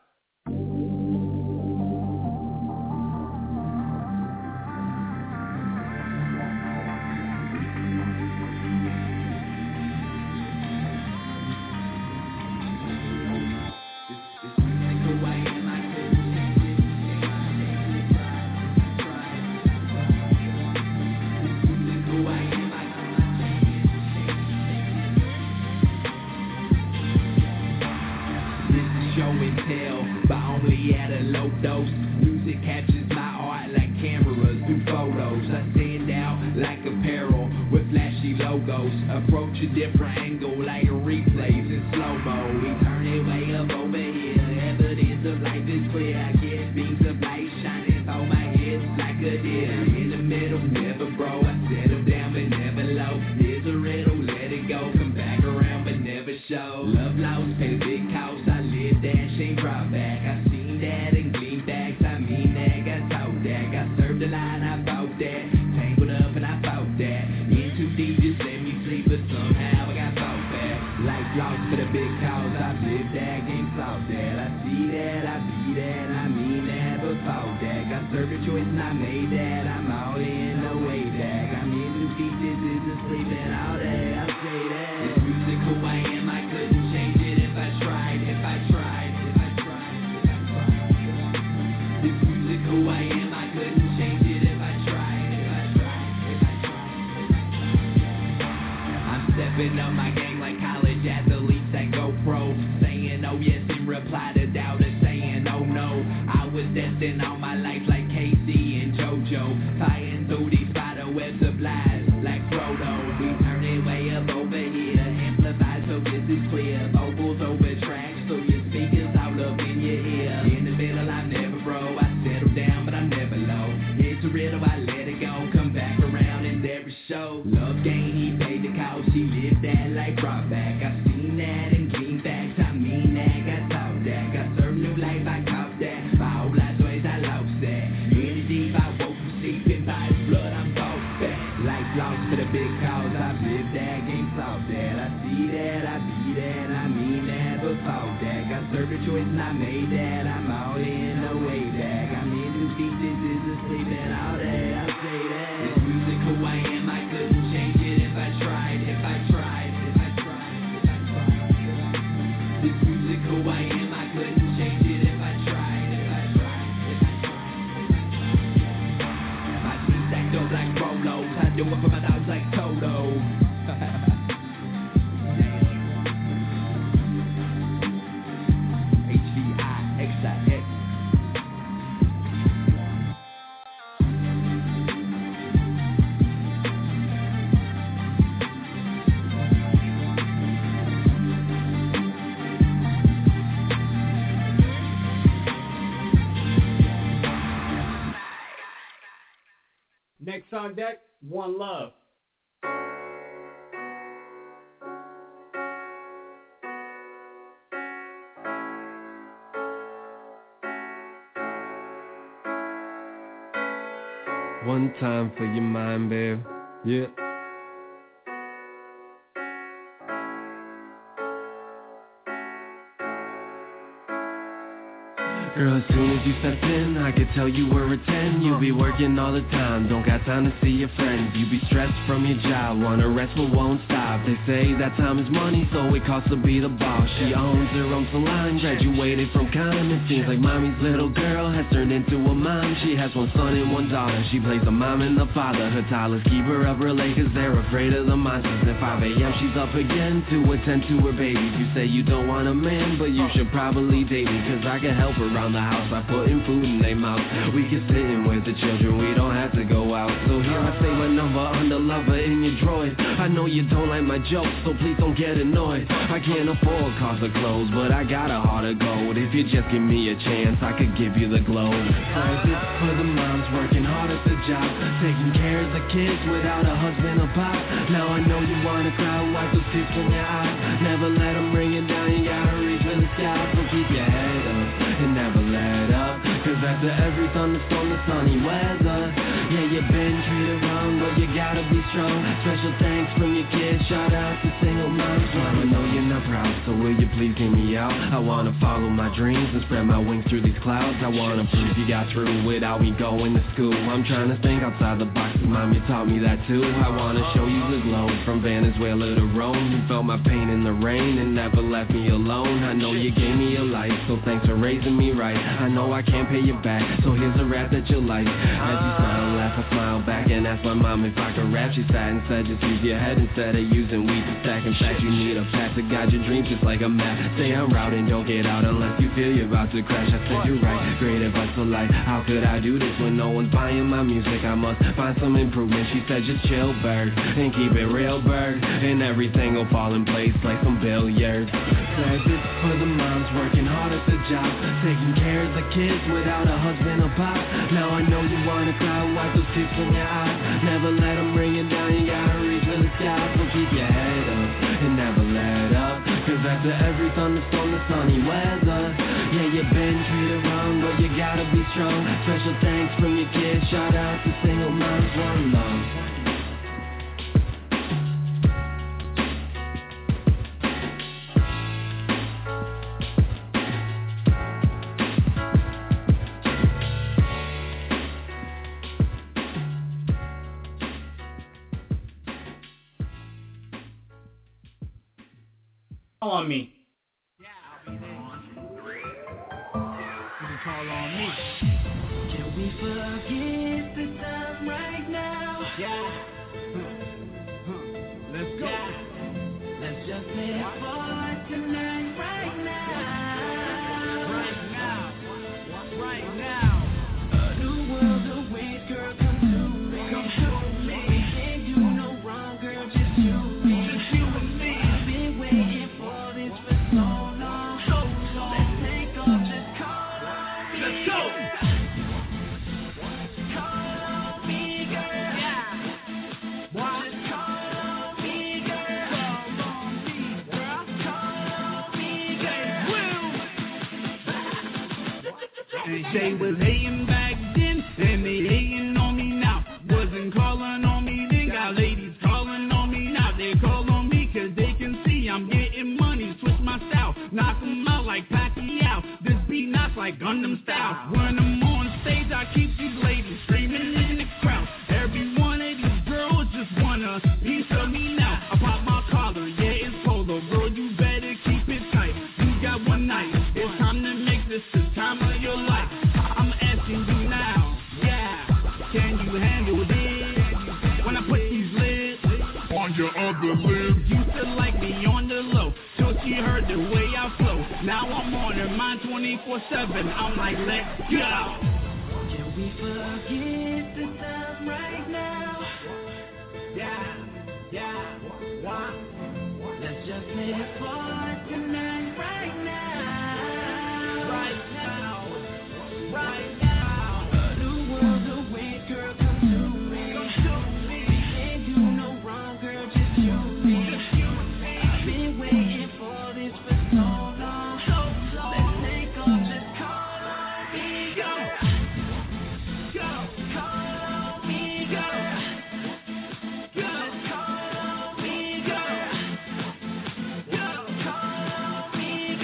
Approach a different angle like a replays in slow-mo. We turn it way up over here. Evidence of life is clear. I get beams of light shining on my head like a deer. In the middle, never bro. I settle down but never low. Here's a riddle, let it go. Come back around but never show. Love lost, pay the big cost. I live that, she ain't brought back. I seen that and glean backs. I mean that, got told that. Got served the line, I fought that. Tangled up and I fought that. In too deep, just let me sleep, but somehow I got fought back. Life lost for the big cause, I've lived that, game solved that. I see that, I be that, I mean that, but fought that. Got served a choice and I made that. I'm all in, no way back. I'm in too deep, this isn't sleeping all day. I say that. This music who I am, I couldn't change it if I tried, if I tried, if I tried, if I tried. This music who I am, I couldn't change it if I tried, if I tried, if I tried, if I tried. I'm stepping up my game like college athletes that go pro. Saying oh yes in reply to doubters saying oh no. I was destined all my life like Casey and JoJo. Fighting through these spider webs of lies like Frodo. We turn it way up over here. Amplified so this is clear. Vocals over tracks so your speakers all up in your ear. In the middle I'm never bro. I settle down but I'm never low. It's a riddle, I let it go. Come back around and there is for show. Love game, he paid the cost, she lived that life brought back. I seen that in greenbacks, I mean that, I talk that. I serve new life, I caught that. My whole life choice, I lost that. In the deep, I woke from sleeping by his blood, I'm boss back. Life lost for the big cause, I've lived that, game solved that. I see that, I be that, I mean that, but talk that. I serve the choice and I made that, I'm all in the way back. I'm in too deep, this is a sleeping all day, I say that. This music who I am, I couldn't change it if I tried, if I tried, if I tried, if I tried. This music who I am, I couldn't change it if I tried, if I tried, if I tried. My team stacked up like Rolos, I do it for my dogs like Toto. Next on deck, One Love. One time for your mind, babe. Yeah. Girl, as soon as you stepped in, I could tell you were a ten. You be working all the time, don't got time to see your friends. You be stressed from your job, wanna rest but won't stop. They say that time is money, so it costs to be the boss. She owns her own salon, graduated from con. It seems like mommy's little girl has turned into a mom. She has one son and one daughter, she plays the mom and the father. Her toddlers keep her up her late cause they're afraid of the monsters. At five a.m. she's up again to attend to her babies. You say you don't want a man, but you should probably date me, cause I can help her around the house by putting food in their mouth. We can sit in with the children, we don't have to go out. So here I say my number on the lover in your droid. I know you don't like my jokes, so please don't get annoyed. I can't afford cost of clothes, but I got a heart of gold. If you just give me a chance, I could give you the glow. Cause it's for the moms working hard at the job, taking care of the kids without a husband or pop. Now I know you wanna cry, wipe those tears from your eyes. Never let them bring you down, you gotta reach for the sky. So keep your head up and never let up, cause after every thunderstorm the sunny weather. Yeah, you've been treated wrong, but you gotta be strong. Special thanks from your kids, shout out to single moms. Mama, know you're not proud, so will you please hear me out? I wanna follow my dreams and spread my wings through these clouds. I wanna prove you got through without me going to school. I'm trying to think outside the box, and mom, you taught me that too. I wanna show you the glow, from Venezuela to Rome. You felt my pain in the rain and never left me alone. I know you gave me a life, so thanks for raising me right. I know I can't pay you back, so here's a rap that you'll like. As you smile and laugh, I smile back and asked my mom if I could rap. She sat and said just use your head instead of using weed to stack. In fact, you need a path to guide your dreams just like a map. Stay on route and don't get out unless you feel you're about to crash. I said you're right, great advice for life. How could I do this when no one's buying my music? I must find some improvement. She said just chill, bird, and keep it real, bird, and everything will fall in place like some billiards. Said it's for the moms working hard at the job, taking care of the kids without a husband or pop. Now I know you wanna cry, wipe those tears from your eyes. Never let them bring you down, you gotta reach for the sky. So keep your head up and never let up, cause after every thunderstorm the sunny weather. Yeah, you've been treated wrong, but you gotta be strong. Special thanks from your kids, shout out to single moms. One love. On me. You can call on me. Can we forget the time right now? Yeah. Let's go. Yeah. Let's just live for tonight, right now. Right now. Right now. A new world awaits, girl. Come to me. Come to me. We can't do no wrong, girl. Just you and me. Just you and me. I've been waiting for this for so long. So long. Let's take off. Just call on me. Let's go. Call on me, girl. Yeah. Why? They was hating back then, and they hating on me now. Wasn't calling on me then, got ladies calling on me now. They call on me cause they can see I'm getting money. Switch my style, knock them out like Pacquiao. This beat knocks like Gundam style. When I'm on stage, I keep these ladies screaming in the crowd. Every one of these girls just want a piece of me now. I pop my collar, yeah, it's polo. Girl, you better keep it tight. You got one night, it's time to make this the time of your life. I'm asking you now, yeah, can you handle this? When I put these lids on your other lid. Used to like me on the low, till she heard the way I flow. Now I'm on her mind twenty-four seven. I'm like, let's go. Can we forget the time right now? Yeah, yeah, why? Let's just live for tonight right now. Right now, right now. A new world away, girl, come to me. We can't do no wrong, girl, just you and me. I've been waiting for this for so long. Let's take off, just call on me, girl. Go, call on me, girl. Just call on me, girl. Go, call on me,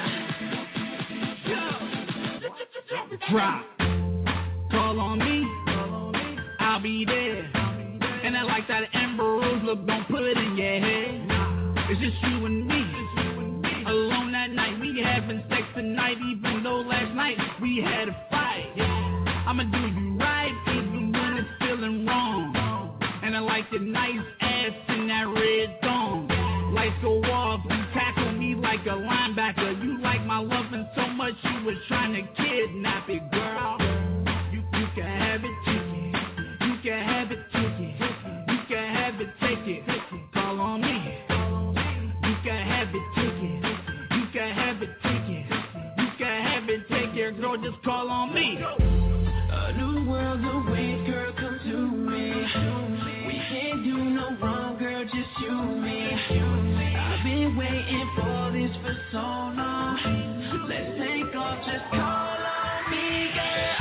girl. Go. Drop. Call on me, I'll be there. And I like that Amber Rose look, don't put it in your head. It's just you and me, alone that night. We having sex tonight, even though last night we had a fight. I'ma do you right, even when it's feeling wrong. And I like your nice ass in that red thong. Lights go off, you tackle me like a linebacker. You like my loving so much, you was trying to kidnap it, girl. You, you can have it, take it. You can have it, take it. You can have it, take it. Call on me. You can have it, take it. You can have it, take it. You can have it, take it, girl, just call on me. A new world away, girl, come to me. We can't do no wrong, girl, just you and me. I've been waiting for this for so long. Let's take off, just call on me, girl.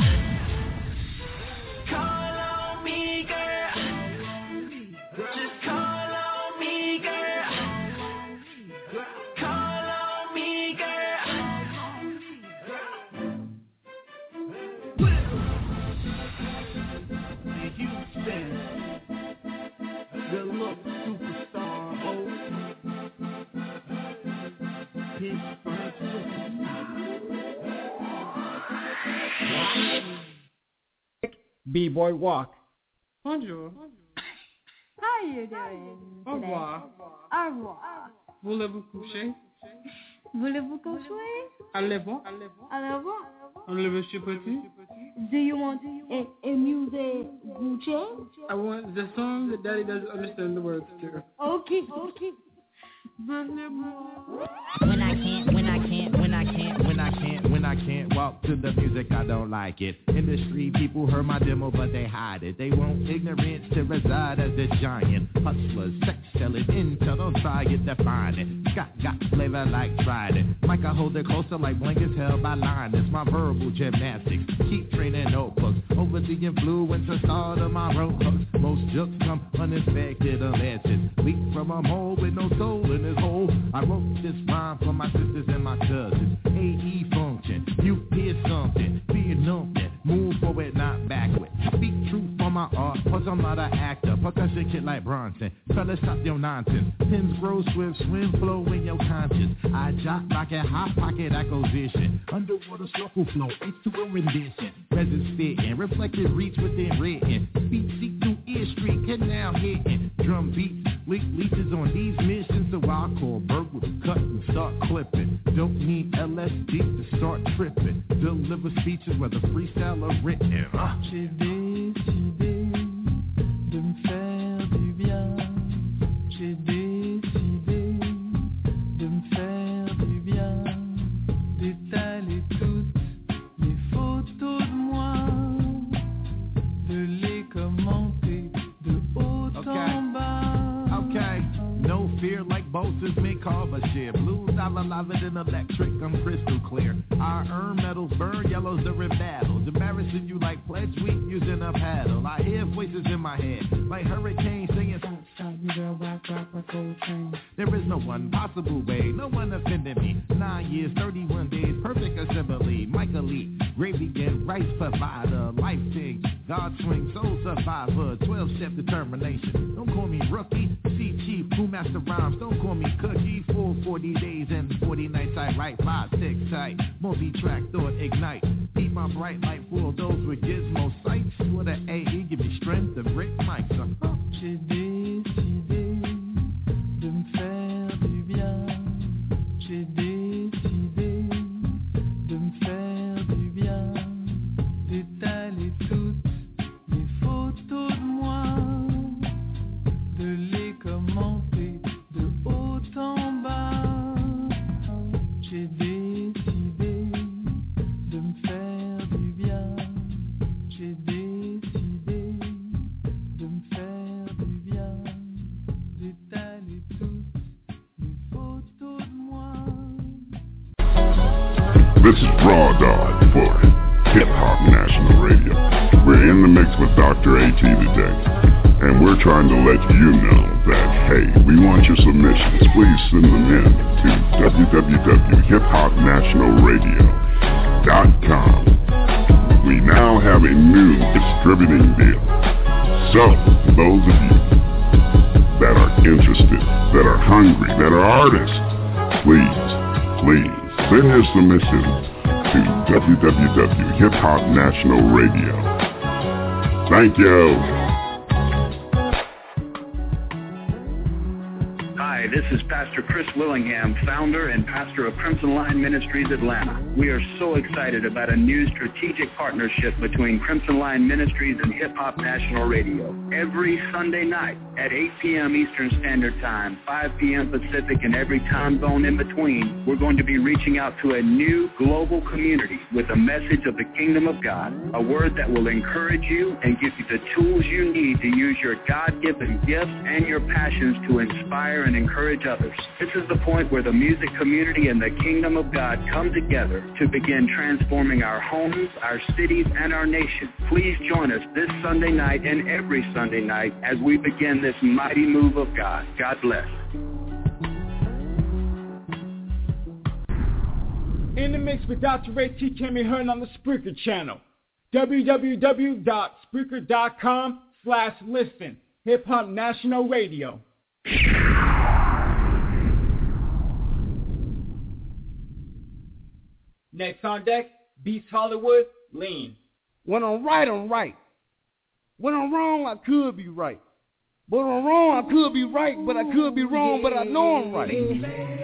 Call on me, girl. Just call on me, girl. Call on me, Houston, good look superstar, oh. Big Frank B-Boy Walk. Bonjour. How you doing Au today? revoir. Au revoir. Voulez-vous coucher? Voulez-vous coucher? Allez-vous? Allez-vous? Enlevez ce petit. Do you want a, a music Gucci? I want the song that Daddy doesn't understand the words to. Okay, okay. When I can't, when I can't, when I can't, when I can't, when I can't walk to the music, I don't like it. Industry people heard my demo, but they hide it. They want ignorance to reside as a giant. Hustlers, sex selling, intel, don't try it, define it. Scott got flavor like Trident. Mike, I hold it closer like blankets held by liners. My verbal gymnastics, keep training notebooks. Over the influence of start of my road hooks. Most jokes come unexpected unless it's leak from a mole with no soul in his hole. I wrote this rhyme for my sisters and my cousins. A E function, you hear something, be numbing, move forward, not backward. Speak truth for my art, cause I'm not an actor. Percussion kid like Bronson, fellas stop your nonsense. Pins grow swift, swim flow in your conscience. I jock like a hot pocket acquisition. Underwater circle flow, it's to a rendition. Presence fitting, reflected reach within written. Speech seek through ear street, canal hitting. Drum beats, leak leeches on these missions. So I call Berg with cut and start clipping. Don't need L S D to start tripping. Deliver speeches whether freestyle or written. Uh. J'ai décidé de me faire du bien. J'ai décidé de me faire du bien. D'étaler toutes les photos de moi. De les commenter de haut Okay. en bas. Okay, no fear. beer like Bolton's make Carver share. Blues, I alive it in electric, I'm crystal clear. I earn medals, burn yellows during battles. Embarrassing you like pledge week using a paddle. I hear voices in my head, like hurricanes singing. There is no one possible way, no one offended me. Nine years, thirty-one days, perfect assembly. Michael Lee, gravy and rice provider. Life thing, God swing, soul survivor. twelve-step determination. Don't call me rookie, C Chief, who master rhymes. Don't call me cookie. Full forty days and forty nights I write. Five, six, tight, multi-track, thought, ignite. Keep my bright light full of those with gizmo sights. For the A E, give me strength to break mics. Uh-huh. J'ai décidé de me faire du bien. J'ai décidé de me faire du bien. D'étaler toutes les photos de moi, de les commenter de haut en bas. J'ai décidé de me faire du bien. J'ai décidé de me faire du bien. D'étaler toutes les photos de moi. This is Raw Dog for Hip Hop National Radio. We're in the mix with Doctor A T today, and we're trying to let you know that, hey, we want your submissions. Please send them in to w w w dot hip hop national radio dot com. We now have a new distributing deal. So, those of you that are interested, that are hungry, that are artists, please, please send your submissions to w w w dot hip hop national radio. Thank you. Hi, this is Pastor Chris Willingham, founder and pastor of Crimson Line Ministries Atlanta. We are so excited about a new strategic partnership between Crimson Line Ministries and Hip Hop National Radio. Every Sunday night at eight p.m. Eastern Standard Time, five p.m. Pacific, and every time zone in between, we're going to be reaching out to a new global community with a message of the kingdom of God, a word that will encourage you and give you the tools you need to use your God-given gifts and your passions to inspire and encourage others. This is the point where the music community and the kingdom of God come together to begin transforming our homes, our cities, and our nation. Please join us this Sunday night and every Sunday night as we begin this mighty move of God. God bless. In the mix with Doctor Ray T can be heard on the Spreaker channel. w w w dot spreaker dot com slash listen. Hip Hop National Radio. Next on deck, Beast Hollywood, Lean. When I'm right, I'm right. When I'm wrong, I could be right. But when I'm wrong, I could be right, but I could be wrong, but I know I'm right.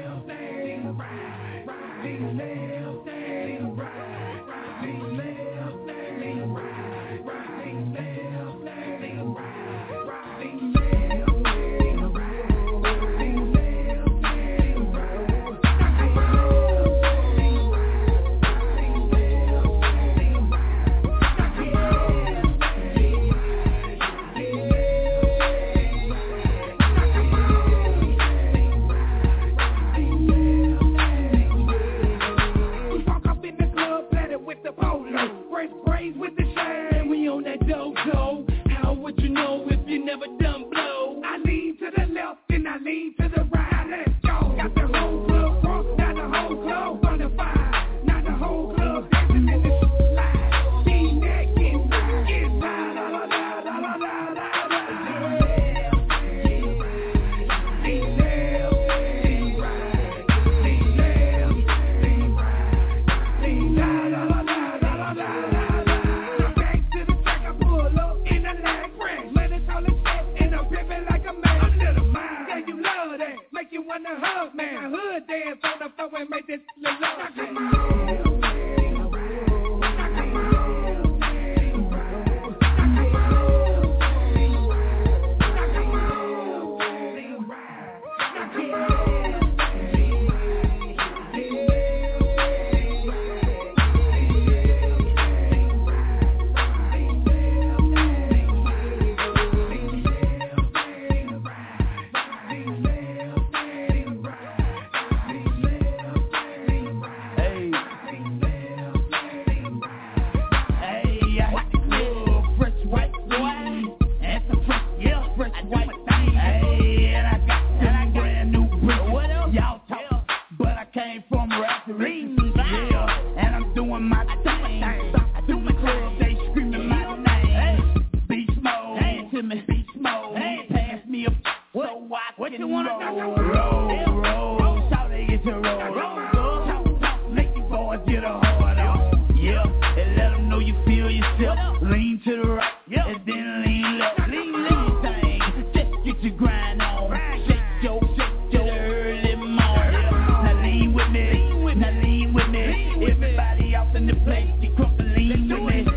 rock what and you wanna roll. do? Roll, Yeah. roll, roll. Shout they get to roll. Roll, talk, talk, make these boys get a hard on. Yeah, and let them know you feel yourself. Lean to the right, yeah. And then lean left. Lean left thing, just get your grind on. Shake your, shake your early morning. Now lean with me, now lean with me. Everybody out in the place, you crump and lean with me.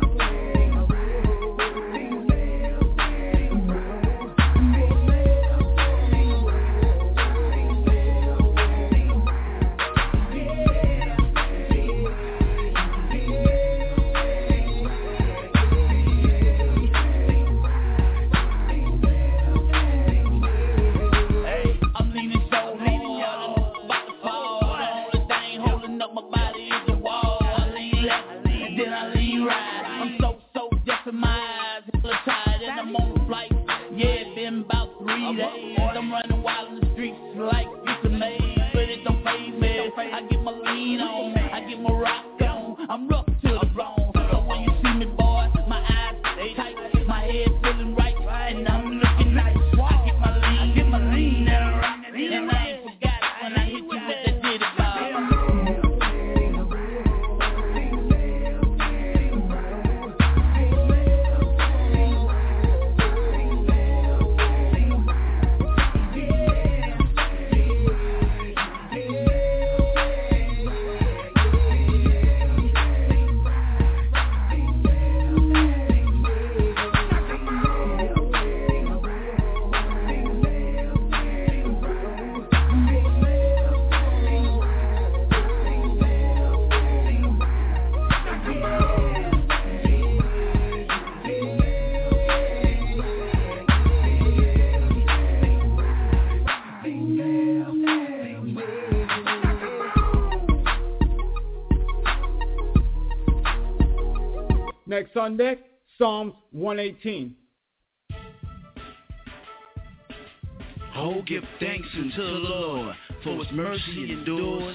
I'm running wild in the streets like it's a maze, but it don't faze me. I get my lean on, I get my rock on. I'm rough to the bone, so when you see me, boy, my eyes they tight, my head feeling right, and I'm looking nice. I get my lean, I get my lean, and I rock, and I ain't forgot when I hit you with that ditty bob. Next on deck, Psalms one eighteen. Oh, give thanks unto the Lord, for his mercy endures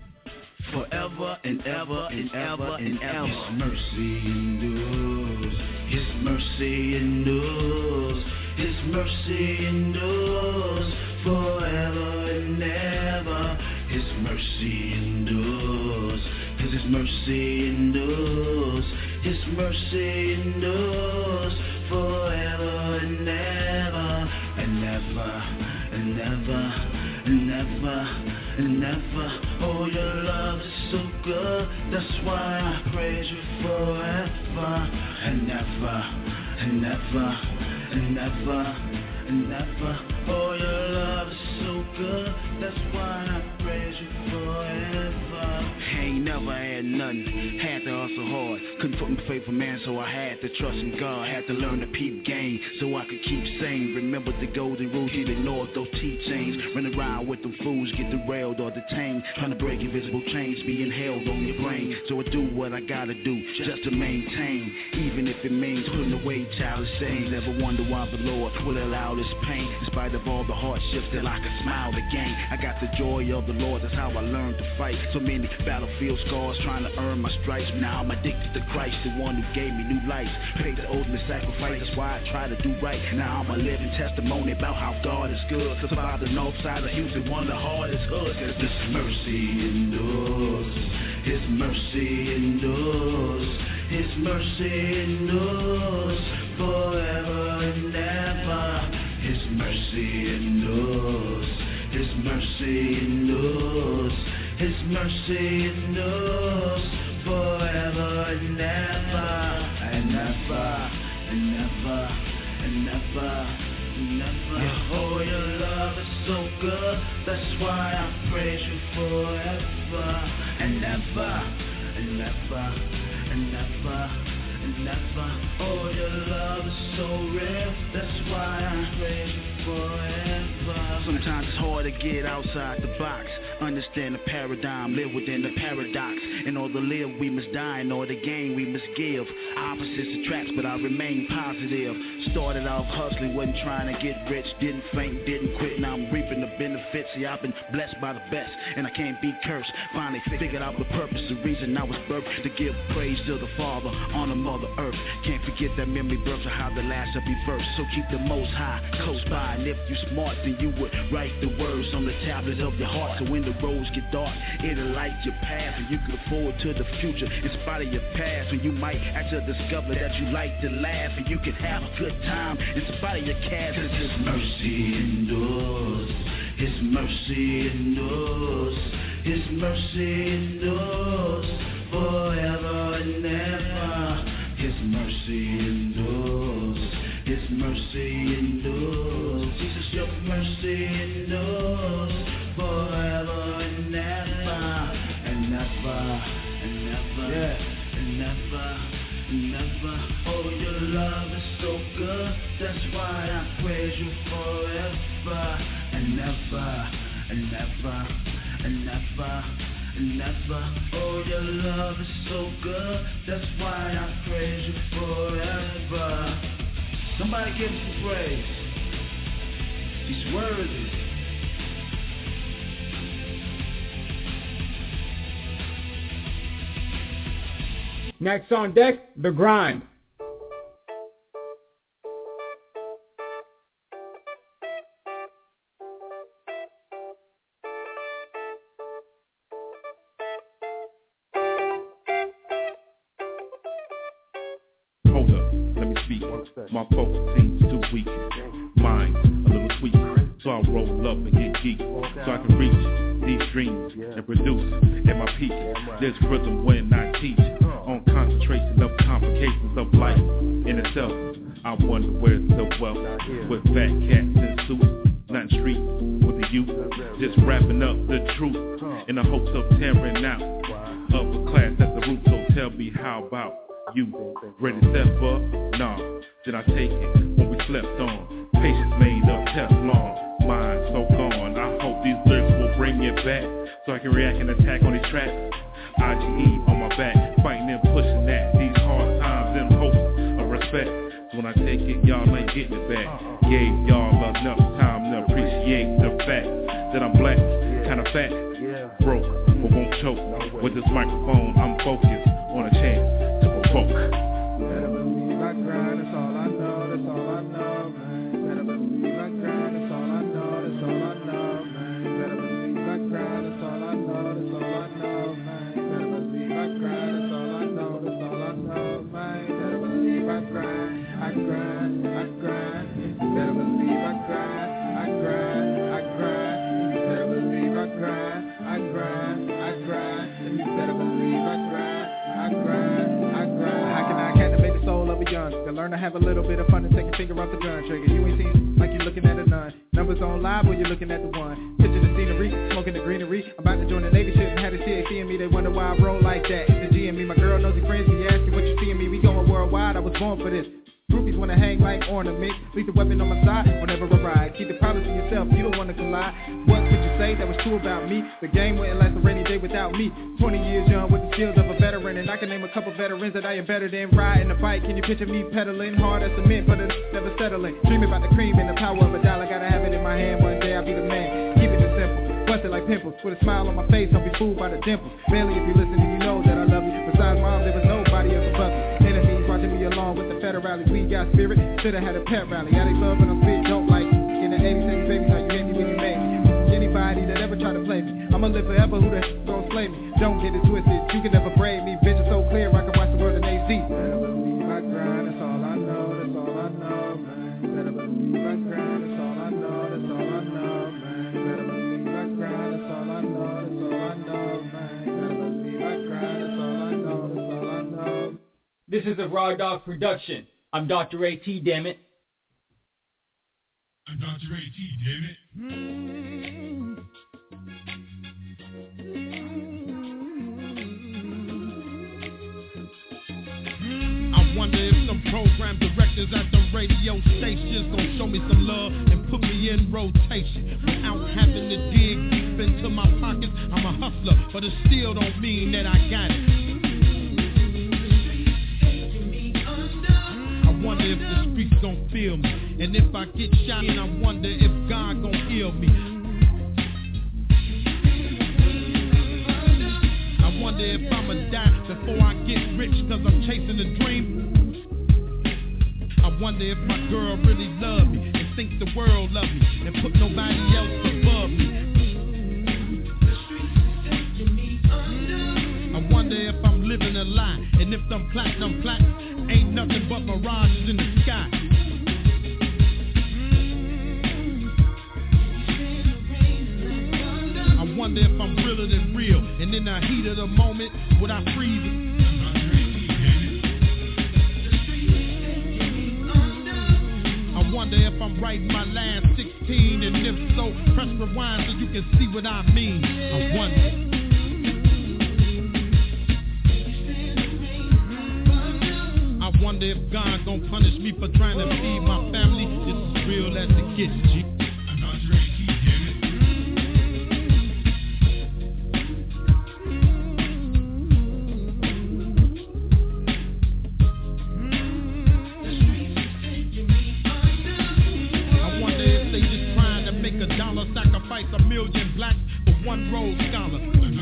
forever and ever and ever and ever. His mercy endures, his mercy endures, his mercy endures forever and ever. His mercy endures, cause his mercy endures, his mercy endures forever and ever and ever and ever and ever and ever. Oh, your love is so good, that's why I praise you forever and ever and ever and ever and ever. Oh, your love is so good, that's why I praise you forever. Ain't never had nothing, had to hustle hard, couldn't put my faith in man, so I had to trust in God, had to learn to peep game, so I could keep sane. Remember the golden rules, you ignored those teachings, run around with them fools, get derailed or detained, trying to break invisible chains, being held on your brain, so I do what I gotta do, just to maintain, even if it means putting away childish things. Ever wonder why the Lord will allow this pain, in spite of all the hardships, that I can smile again. I got the joy of the Lord, that's how I learned to fight, so many battlefield scars, trying to earn my stripes. Now I'm addicted to Christ, the one who gave me new life, paid the ultimate sacrifice, that's why I try to do right. Now I'm a living testimony about how God is good, cause by the north side of Houston, one of the hardest hoods, cause his mercy endures, his mercy endures, his mercy endures forever and ever. His mercy endures, his mercy endures, his mercy endures forever and ever and ever and ever and ever and ever. Oh, your love is so good, that's why I praise you forever and ever and ever and ever and ever. Oh, your love is so real, that's why I praise you forever. Sometimes it's hard to get outside the box. Understand the paradigm, live within the paradox. In order to live, we must die. In order to gain, we must give. Opposites attract, but I remain positive. Started off hustling, wasn't trying to get rich. Didn't faint, didn't quit. Now I'm reaping the benefits. See, I've been blessed by the best, and I can't be cursed. Finally figured out the purpose, the reason I was birthed. To give praise to the Father on the Mother Earth. Can't forget that memory birth of how the last shall be first. So keep the Most High close by. And if you smart, then you would write the words on the tablets of your heart. So when the roads get dark, it'll light your path, and you can look forward to the future in spite of your past. And you might actually discover that you like to laugh, and you can have a good time in spite of your cast. Cause His mercy endures, His mercy endures, His mercy endures forever and ever. His mercy endures, His mercy endures. Jesus, your mercy endures forever and ever, and ever, and ever, yeah. and ever, and ever. Oh, your love is so good, that's why I praise you forever, and ever, and ever, and ever, and ever. Oh, your love is so good, that's why I praise you forever. Somebody give him some praise. He's worthy. Next on deck, The Grind. Hold up, let me speak. My focus seems too weak. Mine a little sweet. So I roll up and get geek. So I can reach these dreams and produce at my peak. There's rhythm when I teach. On concentration of complications of life in itself. I wonder where's the wealth with fat cats in suits, not street with the youth, just wrapping up the truth in the hopes of tearing out upper class at the root. So tell me, how about you? Ready to step up? Nah, did I take it when we slept on? Patience made of Teflon, mind so gone. I hope these lyrics will bring it back so I can react and attack on these tracks. I G E on my back, fighting and pushing at these hard times in hopes of respect. So when I take it, y'all ain't getting it back. Gave y'all enough time to appreciate the fact that I'm black, kinda fat, broke, but won't choke. With this microphone, I'm focused on a chance to provoke. Better believe I grind, that's all I know, that's all I know, man. Better believe I grind, that's all I know, that's all I know, man. Better believe I grind, that's all I know, that's all I know, man. I grind, that's all I know, that's all I know, man. Better believe I grind, I grind, I grind. Better believe I grind, I grind, I grind. Better believe I grind, I grind, I grind. You better believe I grind, I grind, I grind. How can I captivate the soul of a young? To learn to have a little bit of fun and take a finger off the gun trigger. You ain't seen like you're looking at a nun. Numbers on live or you're looking at the one. Picture the scenery, smoking the greenery. I'm about to join the Navy ship and have the C A C in me. They wonder why I roll like that. It's the G in me. My girl knows he friends me. Ask me what you see in me. We going worldwide. I was born for this. Groupies wanna hang like ornaments. Leave the weapon on my side whenever I ride. Keep the problems to yourself. You don't wanna collide. What could you say that was true about me? The game wouldn't last a rainy day without me. twenty years young with the skills of a veteran, and I can name a couple veterans that I am better than. Riding a bike. Can you picture me pedaling hard as cement, but it's never settling? Dreaming about the cream and the power of a dollar. Gotta have it in my hand. One day I'll be the man. Keep it simple. Bust it like pimples. With a smile on my face, don't be fooled by the dimples. Mainly if you listen, you know that I love you. Besides mom, there was nobody else above you. Enemies watching me along with the federales. We got spirit. Should've had a pep rally. I they love when I'm spit, don't like. In the eighties, seventies, baby, now you hit me when you made me. Anybody that ever try to play me, I'ma live forever. Who the f- gon' slay me? Don't get it twisted. You can never braid me. Vision so clear, I can watch the world in H D. Better believe I grind. That's all I know. That's all I know, man. Better believe I grind. That's all I know. That's all I know, man. Better believe I grind. That's all I know. That's all I know, man. Better believe I grind. That's all I know. That's all I know. This is a Raw Dog production. I'm Doctor A T, damn it. I'm Doctor A T, damn it. Wonder if some program directors at the radio stations gonna show me some love and put me in rotation without having to dig deep into my pockets. I'm a hustler, but it still don't mean that I got it. I wonder if the streets gon' feel me, and if I get shot in, I wonder if God gon' heal me. I wonder if I'ma die before I get rich, cause I'm chasing a dream. I wonder if my girl really love me and think the world love me and put nobody else above me. I wonder if I'm living a lie, and if them platinum plaques ain't nothing but mirages in the sky. I wonder if I'm realer than real, and in the heat of the moment, would I freeze it? I wonder if I'm writing my last sixteen, and if so, press rewind so you can see what I mean. I wonder. I wonder if God gon' punish me for trying to feed my family. This is real as it gets, G. Sacrifice a million blacks for one Rhodes Scholar.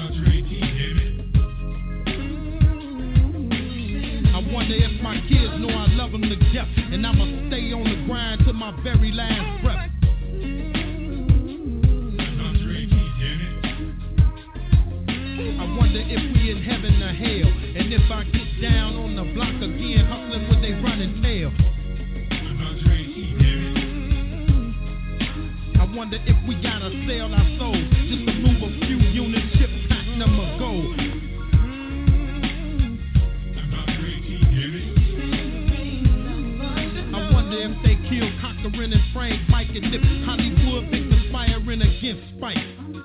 I wonder if my kids know I love them to death, and I'ma stay on the grind to my very last breath. I wonder if we in heaven or hell, and if I get down on the block again, hustling with they running tail. I wonder if we gotta sell our souls just to move a few units, ship platinum or gold. I wonder if they kill Cochran and Frank, Mike, and if Hollywood been conspiring against Spike.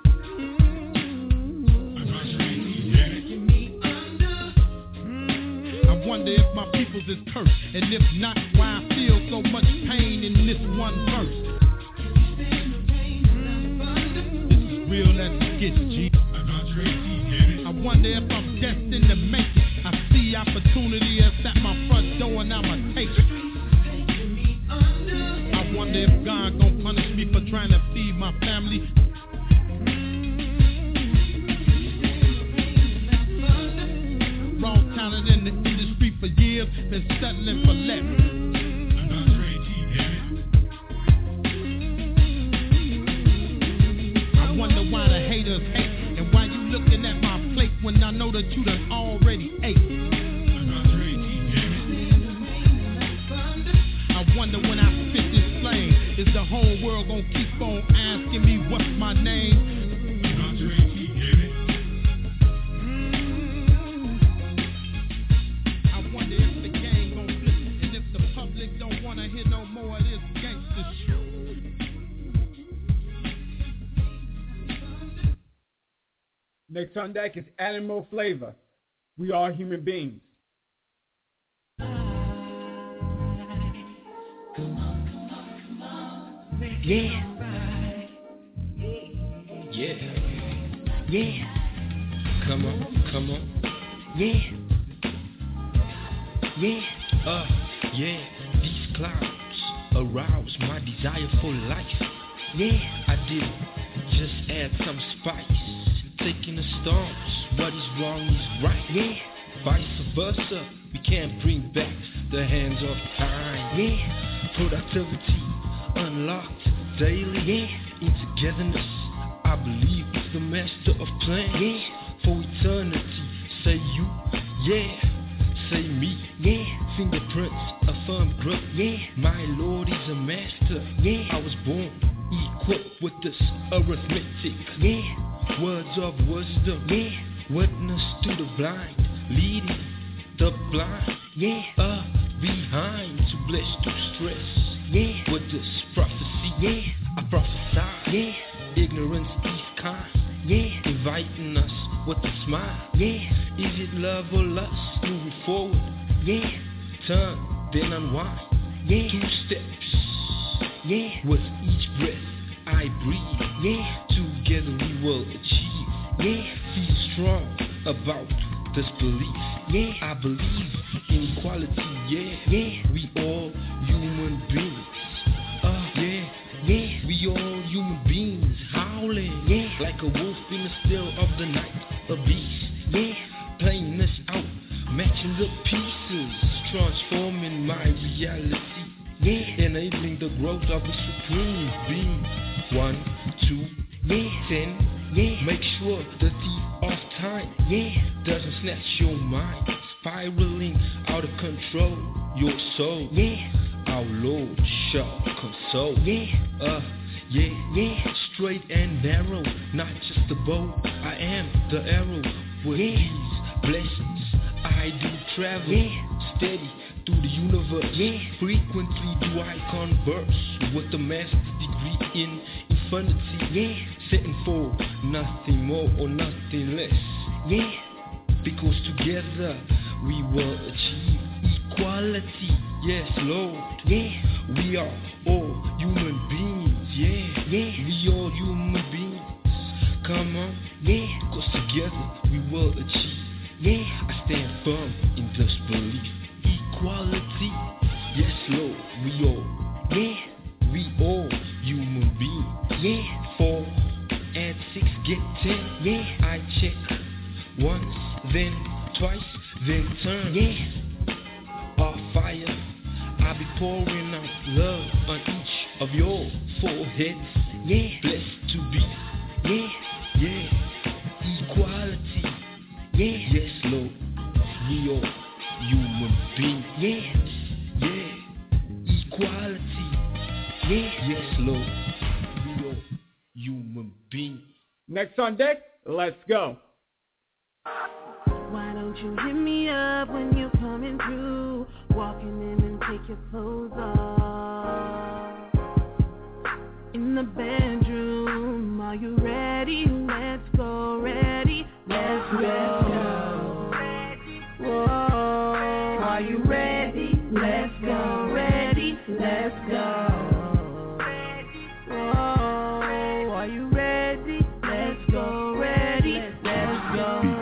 I wonder if my peoples is cursed, and if not, why I feel so much pain in this one verse. Real as it gets, G. I wonder if I'm destined to make it. I see opportunity that's at my front door and I'ma take it. I wonder if God gon' punish me for trying to feed my family. Raw talent in the industry for years, been settling for less. Wonder why the haters hate, and why you looking at my plate when I know that you done already ate. I wonder when I spit this flame, is the whole world gonna keep on asking me what's my name? I wonder if the game gon' flip, and if the public don't wanna hear no more of this gangster shit. Next on deck is Animal Flavor. We are human beings. Yeah. Yeah. Yeah. Come on, come on. Yeah. Yeah. Uh, yeah. These clouds arouse my desire for life. Yeah. I did just add some spice. Taking the storms, what is wrong is right. Yeah. Vice versa, we can't bring back the hands of time. Yeah. Productivity unlocked daily. Yeah. In togetherness, I believe it's the master of plans. Yeah. For eternity, say you, yeah. Say me, yeah. Fingerprints, a firm grip. Yeah. My Lord is a master. Yeah. I was born equipped with this arithmetic. Yeah. Words of wisdom, yeah. Witness to the blind, leading the blind, yeah. Uh, behind to bless to stress, yeah. With this prophecy, yeah. I prophesy, yeah. Ignorance is kind, yeah. Inviting us with a smile, yeah. Is it love or lust? Moving forward, yeah. Turn, then unwind, yeah. Two steps, yeah. With each breath. about disbelief. Yeah, I believe in equality. Yeah, yeah, we all human beings. Uh, yeah, yeah, we all human beings howling. Yeah, like a wolf in the still of the night. A beast. Yeah, playing this out, matching the pieces, transforming my reality. Yeah, enabling the growth of the supreme being. One, two, yeah, ten. Yeah, make sure the thief of time yeah doesn't snatch your mind, spiraling out of control. Your soul, yeah, our Lord shall console. Yeah, uh, yeah, yeah, straight and narrow, not just the bow. I am the arrow. With yeah. these blessings, I do travel yeah. steady through the universe. Yeah. Frequently do I converse with the master's degree in infinity. Yeah. Setting for nothing more or nothing less. Yeah. Because together we will achieve equality. Yes, Lord. Yeah. We are all human beings. Yeah. Yeah. We all human beings. Come on. Yeah. Because together we will achieve. Yeah. I stand firm in this belief. Equality. Yes, Lord. We all. Yeah. We all human beings. Yeah. Four and six get ten. Yeah. I check once, then twice, then turn. Yeah. Our fire. I'll be pouring out love on each of your foreheads. Yeah. Blessed to be. Yeah. Yeah. Equality. Yeah. Yes, Lord. We all human beings. Yeah. Yeah. Equality. Yeah. Yes, Lord. We all human beings. Next on deck, let's go. Why don't you hit me up when you're coming through? Walking in and take your clothes off. In the bedroom, are you ready? Let's go, ready? Let's go. Whoa, are you ready? Let's go, ready? Let's go. Whoa, are you ready? Let's go, ready? Let's go.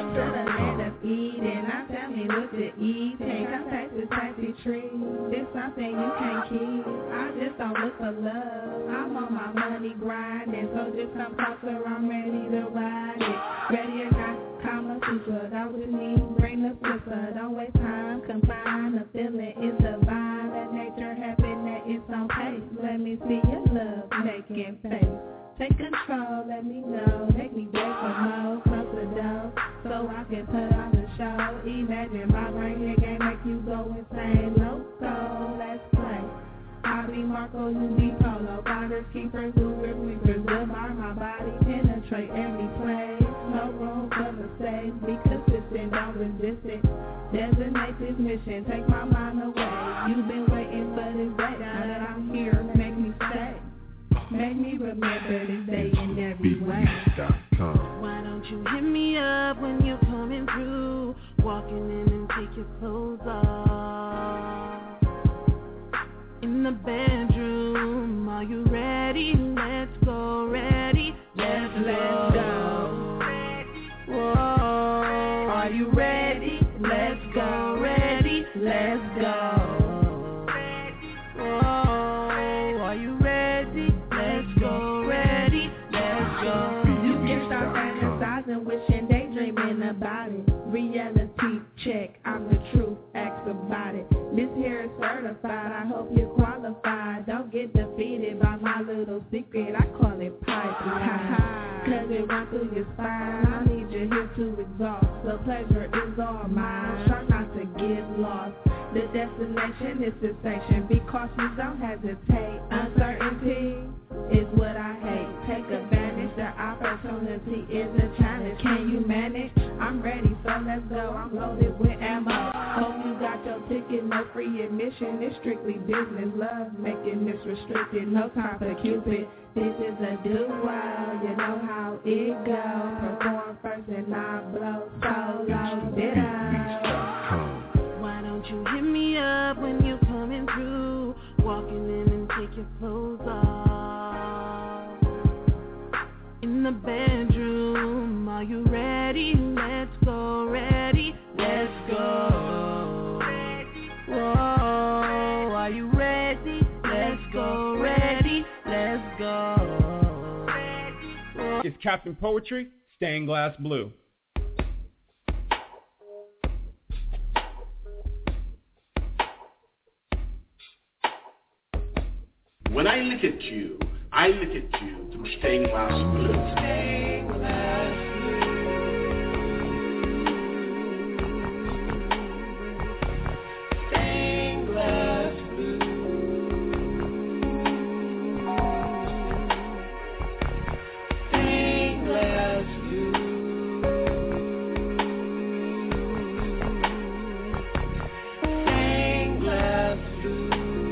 Tree. It's something you can't keep. I just don't look for love. I'm on my money grinding, so just come closer. I'm ready to ride it. Ready or not, Kama Sutra. Go with me, bring the flipper. Don't waste time, combine the feeling is divine. That nature happen, that it's on pace. Let me see your love making face. Take control, let me know. Make me break for more, close the door, so I can put on the show. Imagine my brain here can't make you go insane. Loco, let's play. I be Marco, you be Polo. Finders, keepers, losers, sweepers. Good bar, my body penetrate every place. No room for mistakes. Be consistent, don't resist it. Designate this mission, take my mind away. You've been waiting for this day. Now that I'm here, make me stay. Make me remember this day in every way. Why don't you hit me up when you're coming through? Walking in and take your clothes off. In the bedroom, are you ready? Let's go, ready? Let's, let's go. Whoa, are you ready? Let's go, ready? Let's go. Whoa, are you ready? Let's go, ready? Let's go. You can start fantasizing, wishing, daydreaming about it. Reality check, I'm the truth, ask about it. This here is certified, I hope you're qualified. Don't get defeated by my little secret, I call it pipeline. Cause it runs through your spine, I need you here to exhaust. The pleasure is all mine, try not to get lost. The destination is sensation, be cautious, don't hesitate. Uncertainty is what I hate. Take advantage, the opportunity is a challenge. Can you manage? I'm ready, so let's go. I'm loaded with ammo. Hope you got your ticket, no free admission. It's strictly business, love making this restricted. No time for Cupid. This is a duo, you know how it goes. Perform first and I blow solo. Did I? Why don't you hit me up when you're coming through? Walking in and take your clothes off. In the bedroom, are you ready? Let's go, ready, let's go. Whoa, are you ready? Let's go, ready, let's go. Whoa. It's Captain Poetry, Stained Glass Blue. When I look at you, I look at you through stained glass blue. Stained glass blue. Stained glass blue. Stained glass blue. Stained glass blue.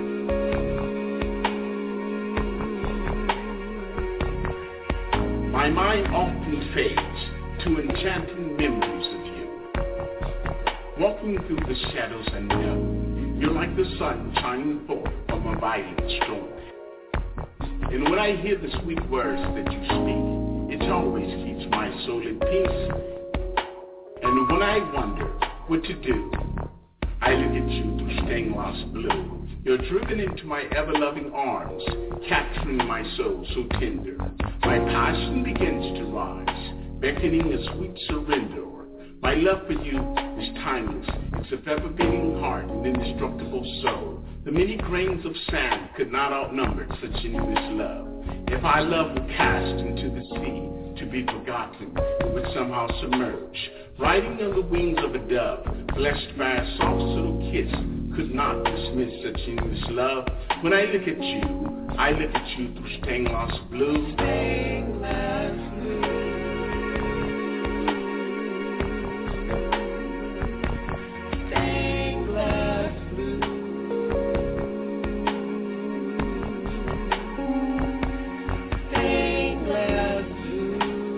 My mind often fades to enchanting memories of you. Walking through the shadows I know, you're like the sun shining forth from a violent storm. And when I hear the sweet words that you speak, it always keeps my soul at peace. And when I wonder what to do, I look at you through stained glass blue. You're driven into my ever-loving arms, capturing my soul so tender. My passion begins to rise, beckoning a sweet surrender. My love for you is timeless. It's a ever-beating heart, an indestructible soul. The many grains of sand could not outnumber such enormous love. If our love were cast into the sea to be forgotten, it would somehow submerge. Riding on the wings of a dove, blessed by a soft little kiss, could not dismiss such endless love. When I look at you, I look at you through stained glass blue. Stained glass blue. Stained glass blue. Stained glass blue.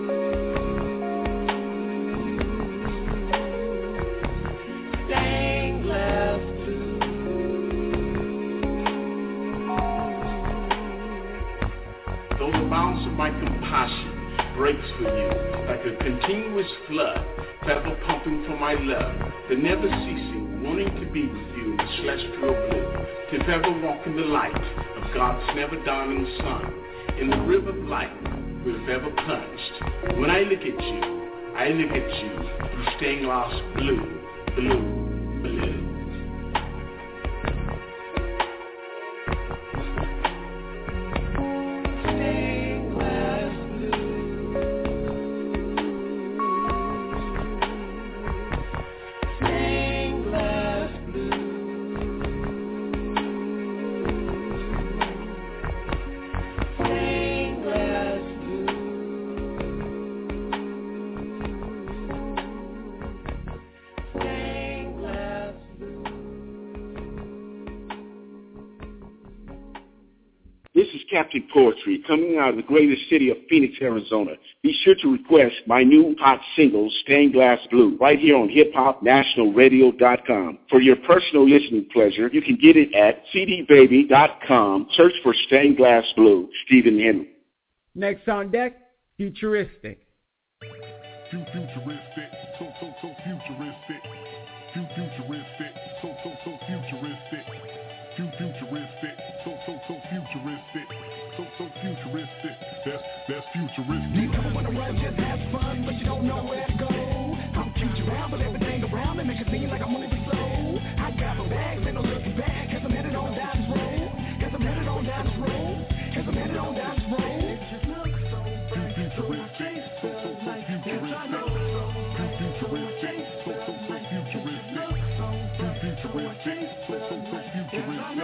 Stained glass blue. Though the bounds of my compassion breaks for you like a continuous flood, forever pumping for my love, the never ceasing, wanting to be with you in the celestial blue, to ever walk in the light of God's never dawning sun, in the river of light we've ever plunged. When I look at you, I look at you through stained glass blue, blue, blue. Captain Poetry, coming out of the greatest city of Phoenix, Arizona. Be sure to request my new hot single, Stained Glass Blue, right here on hip hop national radio dot com. For your personal listening pleasure, you can get it at c d baby dot com. Search for Stained Glass Blue, Stephen Henry. Next on deck, Futuristic. Futuristic, so, so, so futuristic. Futuristic, so, so, so futuristic. Futuristic, so, so, so futuristic. So, so futuristic, that's, that's futuristic. You never wanna run, just have fun, but you don't know where to go. I'm future around, but everything around me make it seem like I'm moving slow. I got my bags, ain't no looking back, cause I'm headed on down this road. Cause I'm headed on down this road. Cause I'm headed on down this road. It just looks so bright, so I chase so, so, so futuristic. Futuristic, so, so, so futuristic. Futuristic, so, so, so futuristic.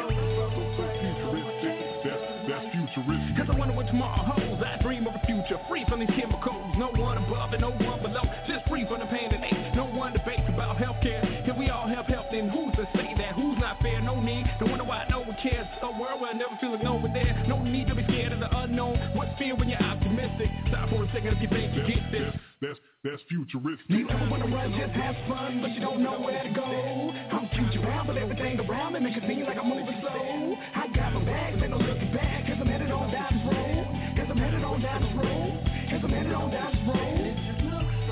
Cause I wonder what tomorrow holds. I dream of a future free from these chemicals. No one above and no one below. Just free from the pain and ache. No one debates about healthcare. If we all have health, then who's to say that? Who's not fair? No need. No wonder why no one cares. A world where I never feel like no one there. No need to be scared of the unknown. What's fear when you're optimistic? Stop for a second if you think you get this. That's, that's futuristic. You never wanna run, just have fun, but you don't know where to go. I'm future around, but everything around me make it seem like I'm moving slow. I got my bags, ain't no looking back, cause I'm headed on down this road. Cause I'm headed on down this road. Cause I'm headed on down this road. It just looks so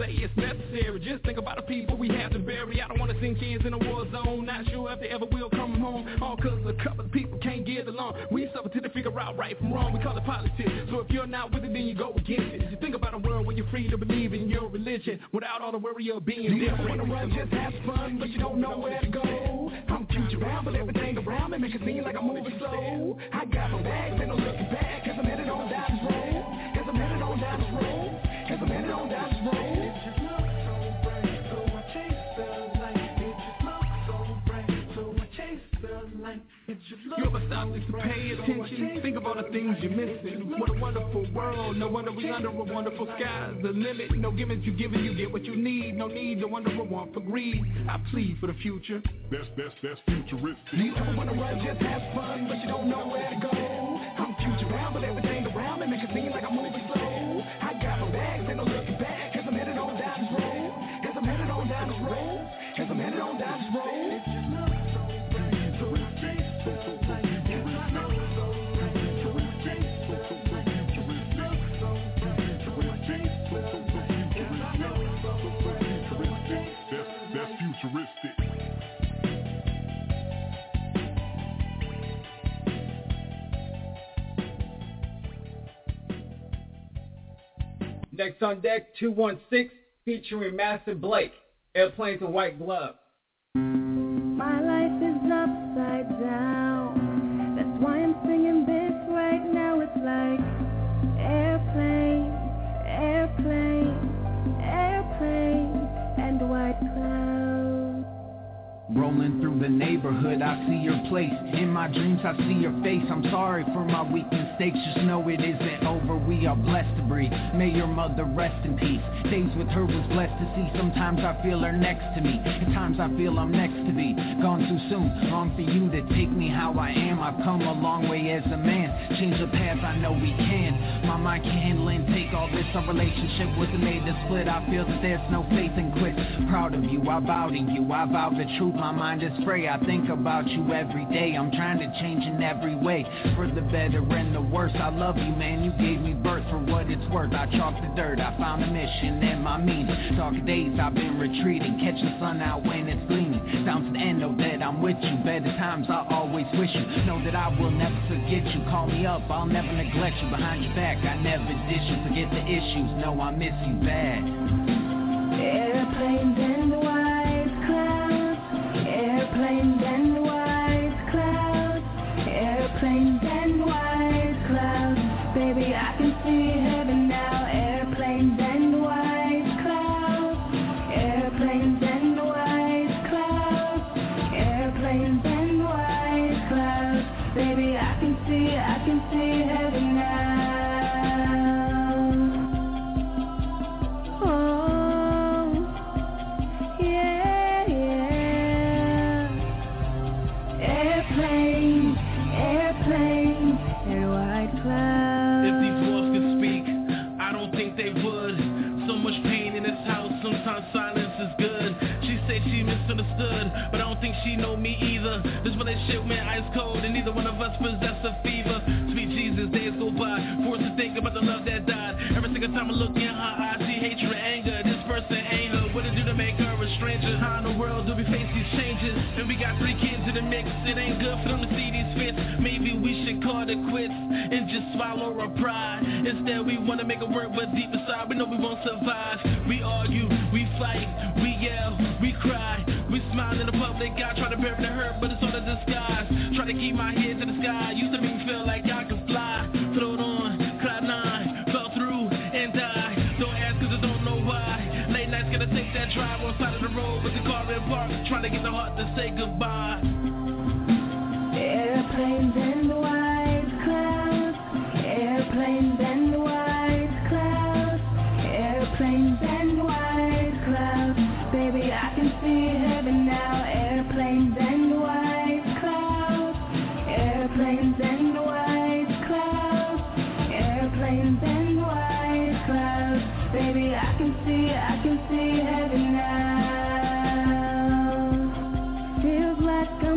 say it's necessary. Just think about the people we have to bury. I don't wanna send kids in a war zone. Not sure if they ever will come home. All cause a couple of people can't get along. We suffer till they figure out right from wrong. We call it politics. So if you're not with it, then you go against it. You think about a world where you're free to believe in your religion without all the worry of being you different. You wanna run, just have fun, but you don't know where to go. I'm cute around, but everything around me make it seem like I'm moving slow. I got my bags, ain't no looking back, cause I'm headed on down this road. Cause I'm headed on down this road. Cause I'm headed on down this road. You ever stop just to pay attention? Think about the things you're missing. What a wonderful world. No wonder we under a wonderful sky. The limit, no gimmicks you giving, you get what you need. No need to wonder or want for greed. I plead for the future. That's that's that's futuristic. You don't wanna run, just have fun, but you don't know where to go. I'm future bound, but everything around me make it seem like I'm moving slow. I got my bags, ain't no looking back, cause I'm headed on down this road. Cause I'm headed on down this road. Cause I'm headed on down this road. Futuristic. Next on deck, two one six featuring Master Blake, Airplanes and White Glove. My life is upside down. That's why I'm singing this right now. It's like airplane, airplane, airplane, and white clouds. Rolling through the neighborhood, I see your place. In my dreams, I see your face. I'm sorry for my weak mistakes. Just know it isn't over. We are blessed to breathe. May your mother rest in peace. Days with her was blessed to see. Sometimes I feel her next to me. At times I feel I'm next to be gone too soon. Wrong for you to take me how I am. I've come a long way as a man. Change the path, I know we can. My mind can't handle and take all this. Our relationship wasn't made to split. I feel that there's no faith in quit. Proud of you, I bow to you. I vow the truth. My mind is free. I think about you every day. I'm trying to change in every way, for the better and the worse. I love you, man. You gave me birth for what it's worth. I chalked the dirt. I found a mission and my meaning. Dark days I've been retreating. Catch the sun out when it's gleaming. Down to the end, know that I'm with you. Better times I always wish you. Know that I will never forget you. Call me up, I'll never neglect you. Behind your back, I never dish you. Forget the issues, know I miss you bad. Airplanes and white clouds. Airplanes and white clouds. Airplanes and white clouds. Baby, I can see heaven now. Airplanes and white clouds. Airplanes and white clouds. Airplanes and white clouds. Baby, I can see, I can see heaven now. Misunderstood, but I don't think she know me either. This relationship went ice cold, and neither one of us possess a fever. Sweet Jesus, days go by, forced to think about the love that died. Every single time I look in her eyes, she hatred and anger. This person ain't her. What to do to make her a stranger? How in the world do we face these changes? And we got three kids in the mix. It ain't good for them to see these fits. Maybe we should call it quits and just swallow our pride. Instead, we wanna make it work, but deep inside, we know we won't survive. We argue, we fight, we yell, we cry. We smile in the public, I try to bury the hurt, but it's all a disguise. Try to keep my head to the sky, used to make me feel like I could fly. Float on, cloud nine, fell through and die. Don't ask cause I don't know why. Late nights gotta take that drive on side of the road with the car in park, trying to get the heart to say goodbye. Airplanes and white clouds. Airplanes and white clouds. Airplanes and white clouds. Baby, I can see heaven now. Airplanes and white clouds. Airplanes and white clouds. Airplanes and white clouds. Baby, I can see, I can see heaven now. Feels like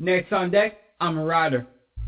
Next on deck, I'm a rider.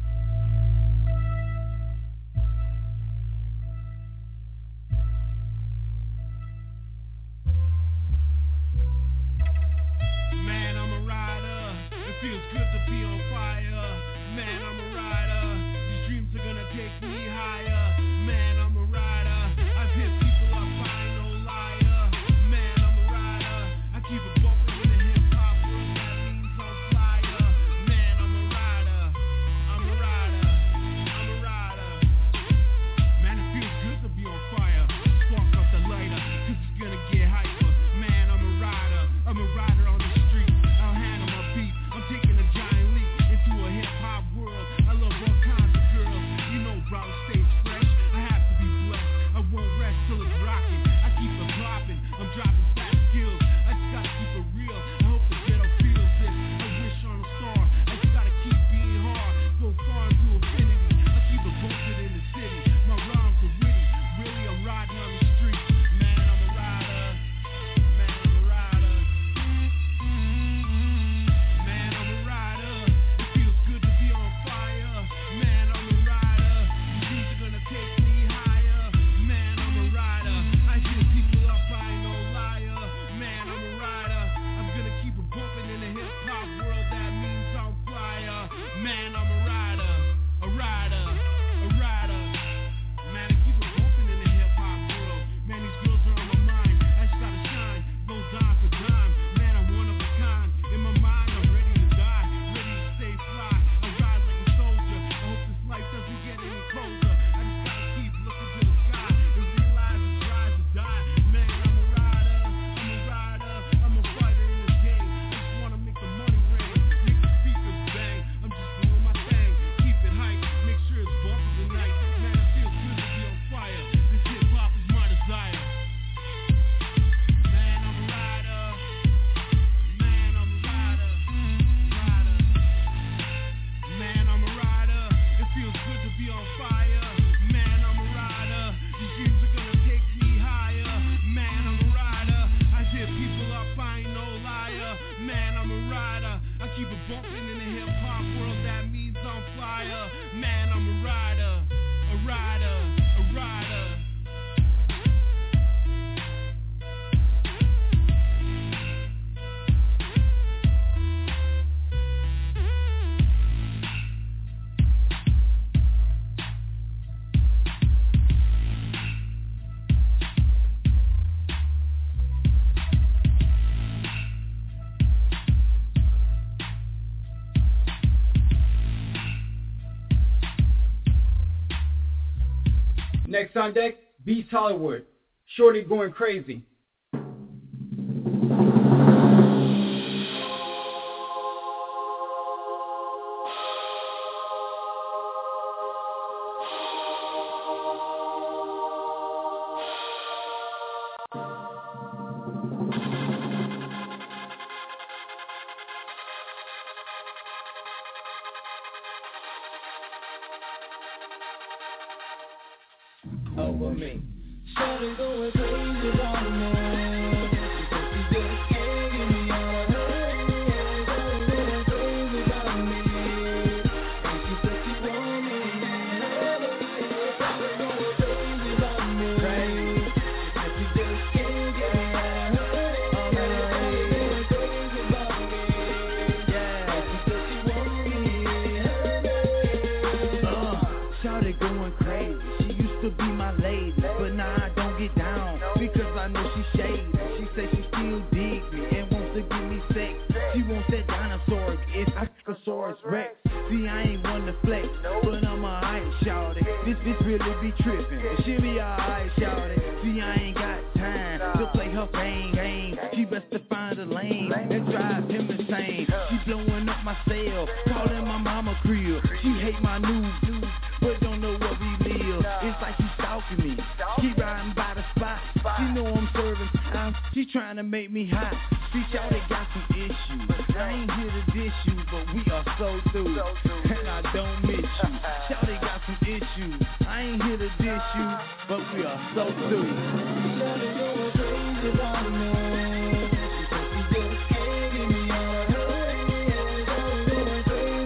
Man, I'm a rider. It feels good to be on fire. Man, I'm a rider. These dreams are gonna take me higher. Man, I'm a rider. I've hit people up, I ain't no liar. Man, I'm a rider. I keep it bumping in the hip hop world. That means I'm flyer. Man, I'm a rider. I'm a rider. I'm a rider. Man, it feels good to be on fire. Spark up the lighter, cause it's gonna get hyper. Man, I'm a rider. I'm a rider on the street. I'll handle my beat. I'm taking a giant leap into a hip hop world. I love all kinds of girls. You know, brother, stays fresh. I have to be blessed. I won't rest till it's rocking. I keep it popping. I'm dropping fat skills. I just gotta keep it real. I hope the ghetto feels this. I wish on a star. I just gotta keep being hard. Go far into infinity. I keep it bumping in the city. My rhymes are witty. Really, I'm riding on the street. Man, I'm a rider. Man, I'm a rider. Man, I'm a rider. It feels good to be on fire. Man, I'm a rider. These dreams are gonna take me higher. Man, I'm a rider. I hear people up, I ain't no liar. Man, I'm a rider. I'm gonna keep it bumping in the hip hop world. That means I'm flyer. Man, I'm a rider. A rider. A rider. Man, I keep it bumping in the hip hop world. Man, these girls are on my mind. I just gotta shine. Go dime for dime. Man, I'm one of a kind. In my mind, I'm ready to die. Ready to stay fly. I ride like a soldier. I hope this life doesn't get any colder. I just gotta keep looking to the sky and realize it's rise or die. Man, I'm a rider. I'm a rider. I'm a fighter in this game. I just wanna make the money rain. Make the speakers bang. I'm just doing my thing. Keep it hype. Make sure it's bumping tonight. Man, it feels good to be on fire. This hip hop is my desire. Man, I'm a rider. Man, I'm a rider. Rider. Man, I'm a rider. It feels good to be on fire. Man, I'm a rider. These dreams are gonna take me higher. Man, I'm a rider. I hit people up, I ain't no liar. Man, I'm a rider. I keep it bumping in the hip hop world. That means I'm flyer. Man, I'm a rider. A rider. A rider. Next on deck, Beast Hollywood. Shorty going crazy. Over me. Shawty going crazy about me. She said she just can't get me out of her. Shawty going crazy about me. And she said she want me. Shawty going crazy about me. She said she just can't get me out of her. Shawty going crazy about me. And she said she want me. Uh, Shawty going crazy. She used to be my lady, but now I don't get down because I know she shady. She says she still digs me and wants to give me sex. She wants that dinosaur, it's Icosaurus Rex. See, I ain't one to flex, but I'm a ice shawty. This bitch really be tripping. She be a ice shawty. See, I ain't got time to play her fame game. She best to find a lane that drives him insane. She blowing up my cell, calling my mama crib. She hate my news, but don't know what we live. It's like she stalking me. She riding by the spot. She know I'm serving time. She trying to make me hot. See, shawty got some issues. I ain't here to dish you, but we are so through. And I don't miss you. Shawty got some issues. I ain't here to dish you, but we are so through. Shawty going crazy about me. She said she just can't get me out of her. Shawty going crazy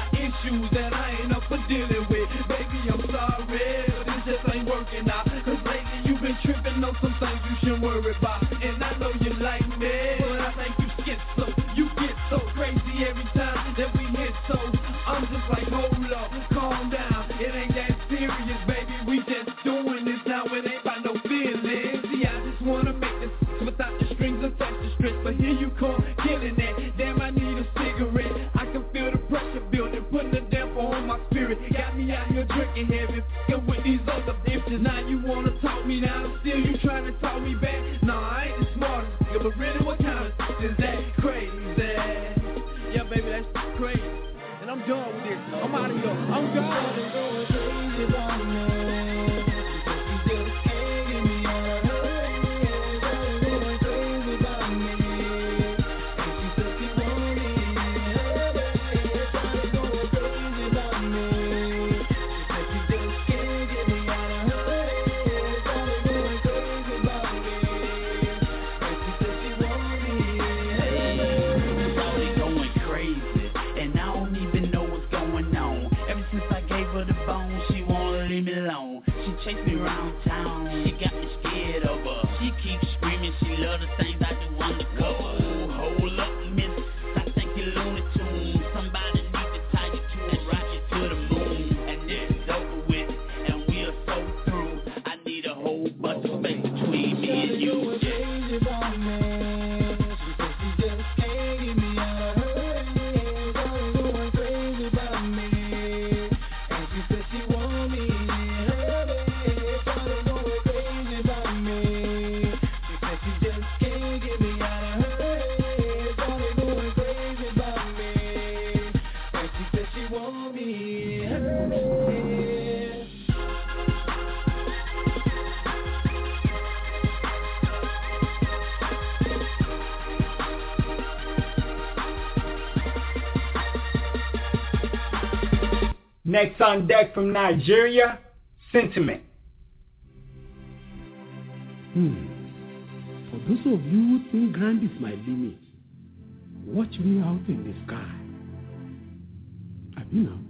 got issues that I ain't up for dealing with. Baby, I'm sorry, but it just ain't working out. Cause lately you've been tripping on some things you shouldn't worry about. And I know you like me, but I think you skip so. You get so crazy every time that we hit so. I'm just like, hold up, calm down. It ain't that serious, baby. We just doing this now. It ain't by no feelings. See, I just wanna make this without the strings attached to strips. But here you come, killing it. Damn, I need a cigarette. I can feel the pressure building, putting a damper on my spirit. Got me out here drinking heavy, f***ing with these other bitches. Now you wanna talk me down, still you trying to talk me back. Nah, I ain't the smartest, yeah, but really what kind of is that crazy? Yeah, baby, that's crazy. And I'm done with this. I'm out of here. I'm done. Chase me around town, she got me scared of her. She keeps screaming, she love the things I do undercover. Ooh, hold up, miss, I think you're Looney Tunes. Somebody need to tie you to and rock you to the moon. And it's over with, and we are so through. I need a whole bunch of space between me and you. Next on deck from Nigeria, Sentiment. Hmm. For those of you who think grand is my limit, watch me out in the sky. Abi now.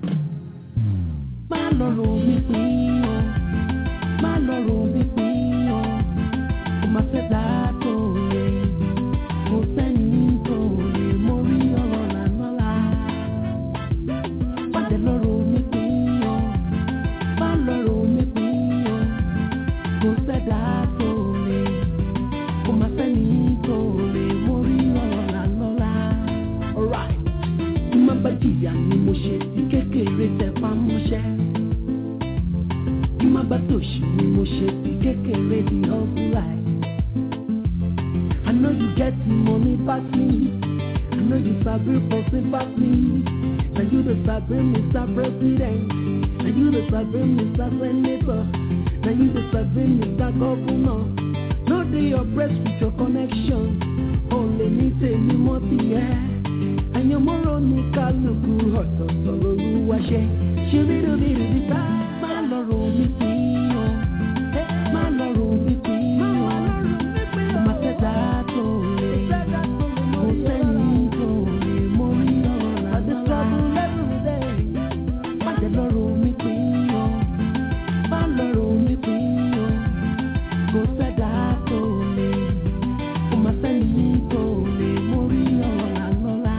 Má lọ́rọ̀ mi pín o, má lọ́rọ̀ mi pín o, kò má fẹ́ dá tó lè, kò sẹ́ni tó lè, mo rí ọ̀rọ̀ lànàlá. Má dẹ̀ lọ́rọ̀ mi pín o, má lọ́rọ̀ mi pín o, kò sẹ́dá tó lè, kò má sẹ́ni tó lè, mo rí ọ̀rọ̀ lànàlá. Alright, má bá jìyà ni mo ṣe ti kékeré tẹ pamọ́ṣẹ́. Má bá tòṣì ni mo ṣe ti kékeré di hustle life. I know you get money back me. I know you sabi person back me. Na you the sabi Mister President. Na you the sabi Mister Senator. Na you the sabi Mister Governor. No dey oppress with your connection. Only me say me mo ti yẹ. Àyànmọ́rọ̀ ní kálukú ọ̀tọ̀ọ̀tọ̀ lolúwa ṣe. Ṣé bí ló bí rí bá? Má lọ́rọ̀ mi pín o. Má lọ́rọ̀ mi pín o. Mo máa fẹ́ dá tó lè. Mo sẹ́ni tó lè. Mo rí ọ̀rọ̀ lànà. Má jẹ́ lọ́rọ̀ mi pín o. Má lọ́rọ̀ mi pín o. Mo fẹ́ dá tó lè. Mo máa sẹ́ni tó lè. Mo rí ọ̀rọ̀ lànà.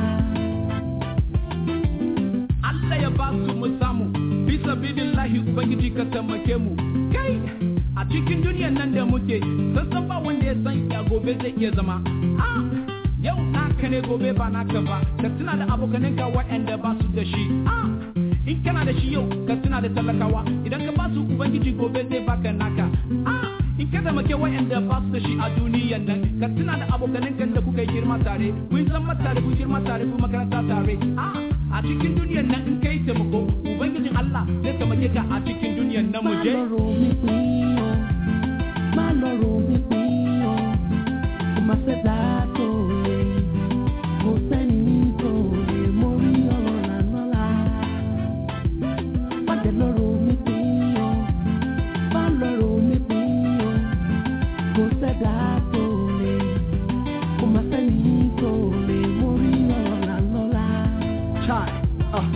Allah ya ba su mu samu bisa bidillahi ubangiji ka taimake mu kai a cikin duniyar nan da muke sassan ba wanda ya san ya gobe zai iya zama ah yau naka ne gobe ba naka ba ka tuna da abokananka waɗanda ba su da shi ah in kana da shi yau ka tuna da talakawa idan ka ba su ubangiji gobe zai baka naka ah in ka taimake waɗanda ba su da shi a duniyar nan ka tuna da abokananka da kuka girma tare kun zama tare kun girma tare kun makaranta tare ah a cikin duniyar nan in kai taimako ubangijin Allah zai taimake ka a cikin duniyar nan mu je. Má lọ́rọ̀ mi pín o, kò má fẹ́ dá tó lè, kò sẹ́ni tó lè, mo rí ọ̀rọ̀ lànàlá. Má jẹ́ lọ́rọ̀ mi pín o, má lọ́rọ̀ mi pín o, kò sẹ́dá tó lè, kò má sẹ́ni tó lè, mo rí ọ̀rọ̀ lànàlá. Chai, uh,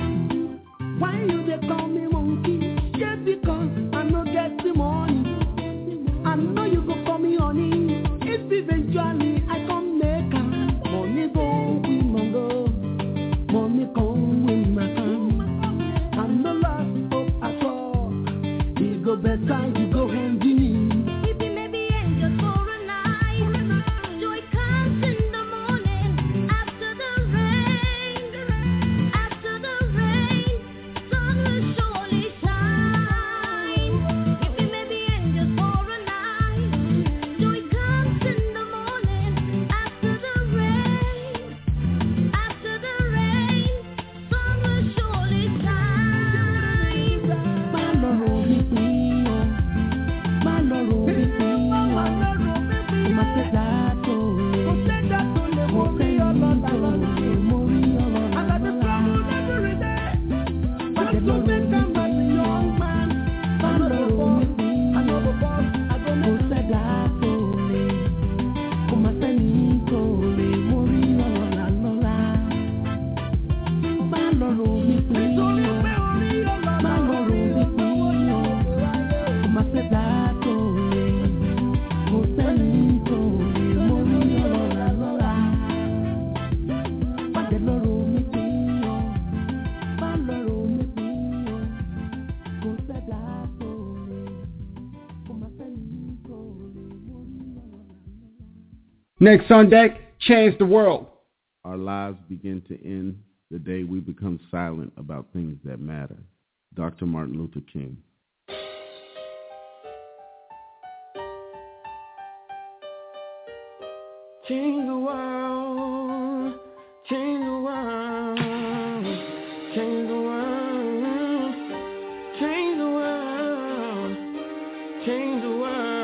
I don't take them as a young man. I know the boss, I know the boss, I don't make a Next on deck, Change the World. Our lives begin to end the day we become silent about things that matter. Doctor Martin Luther King. Change the world, change the world, change the world, change the world, change the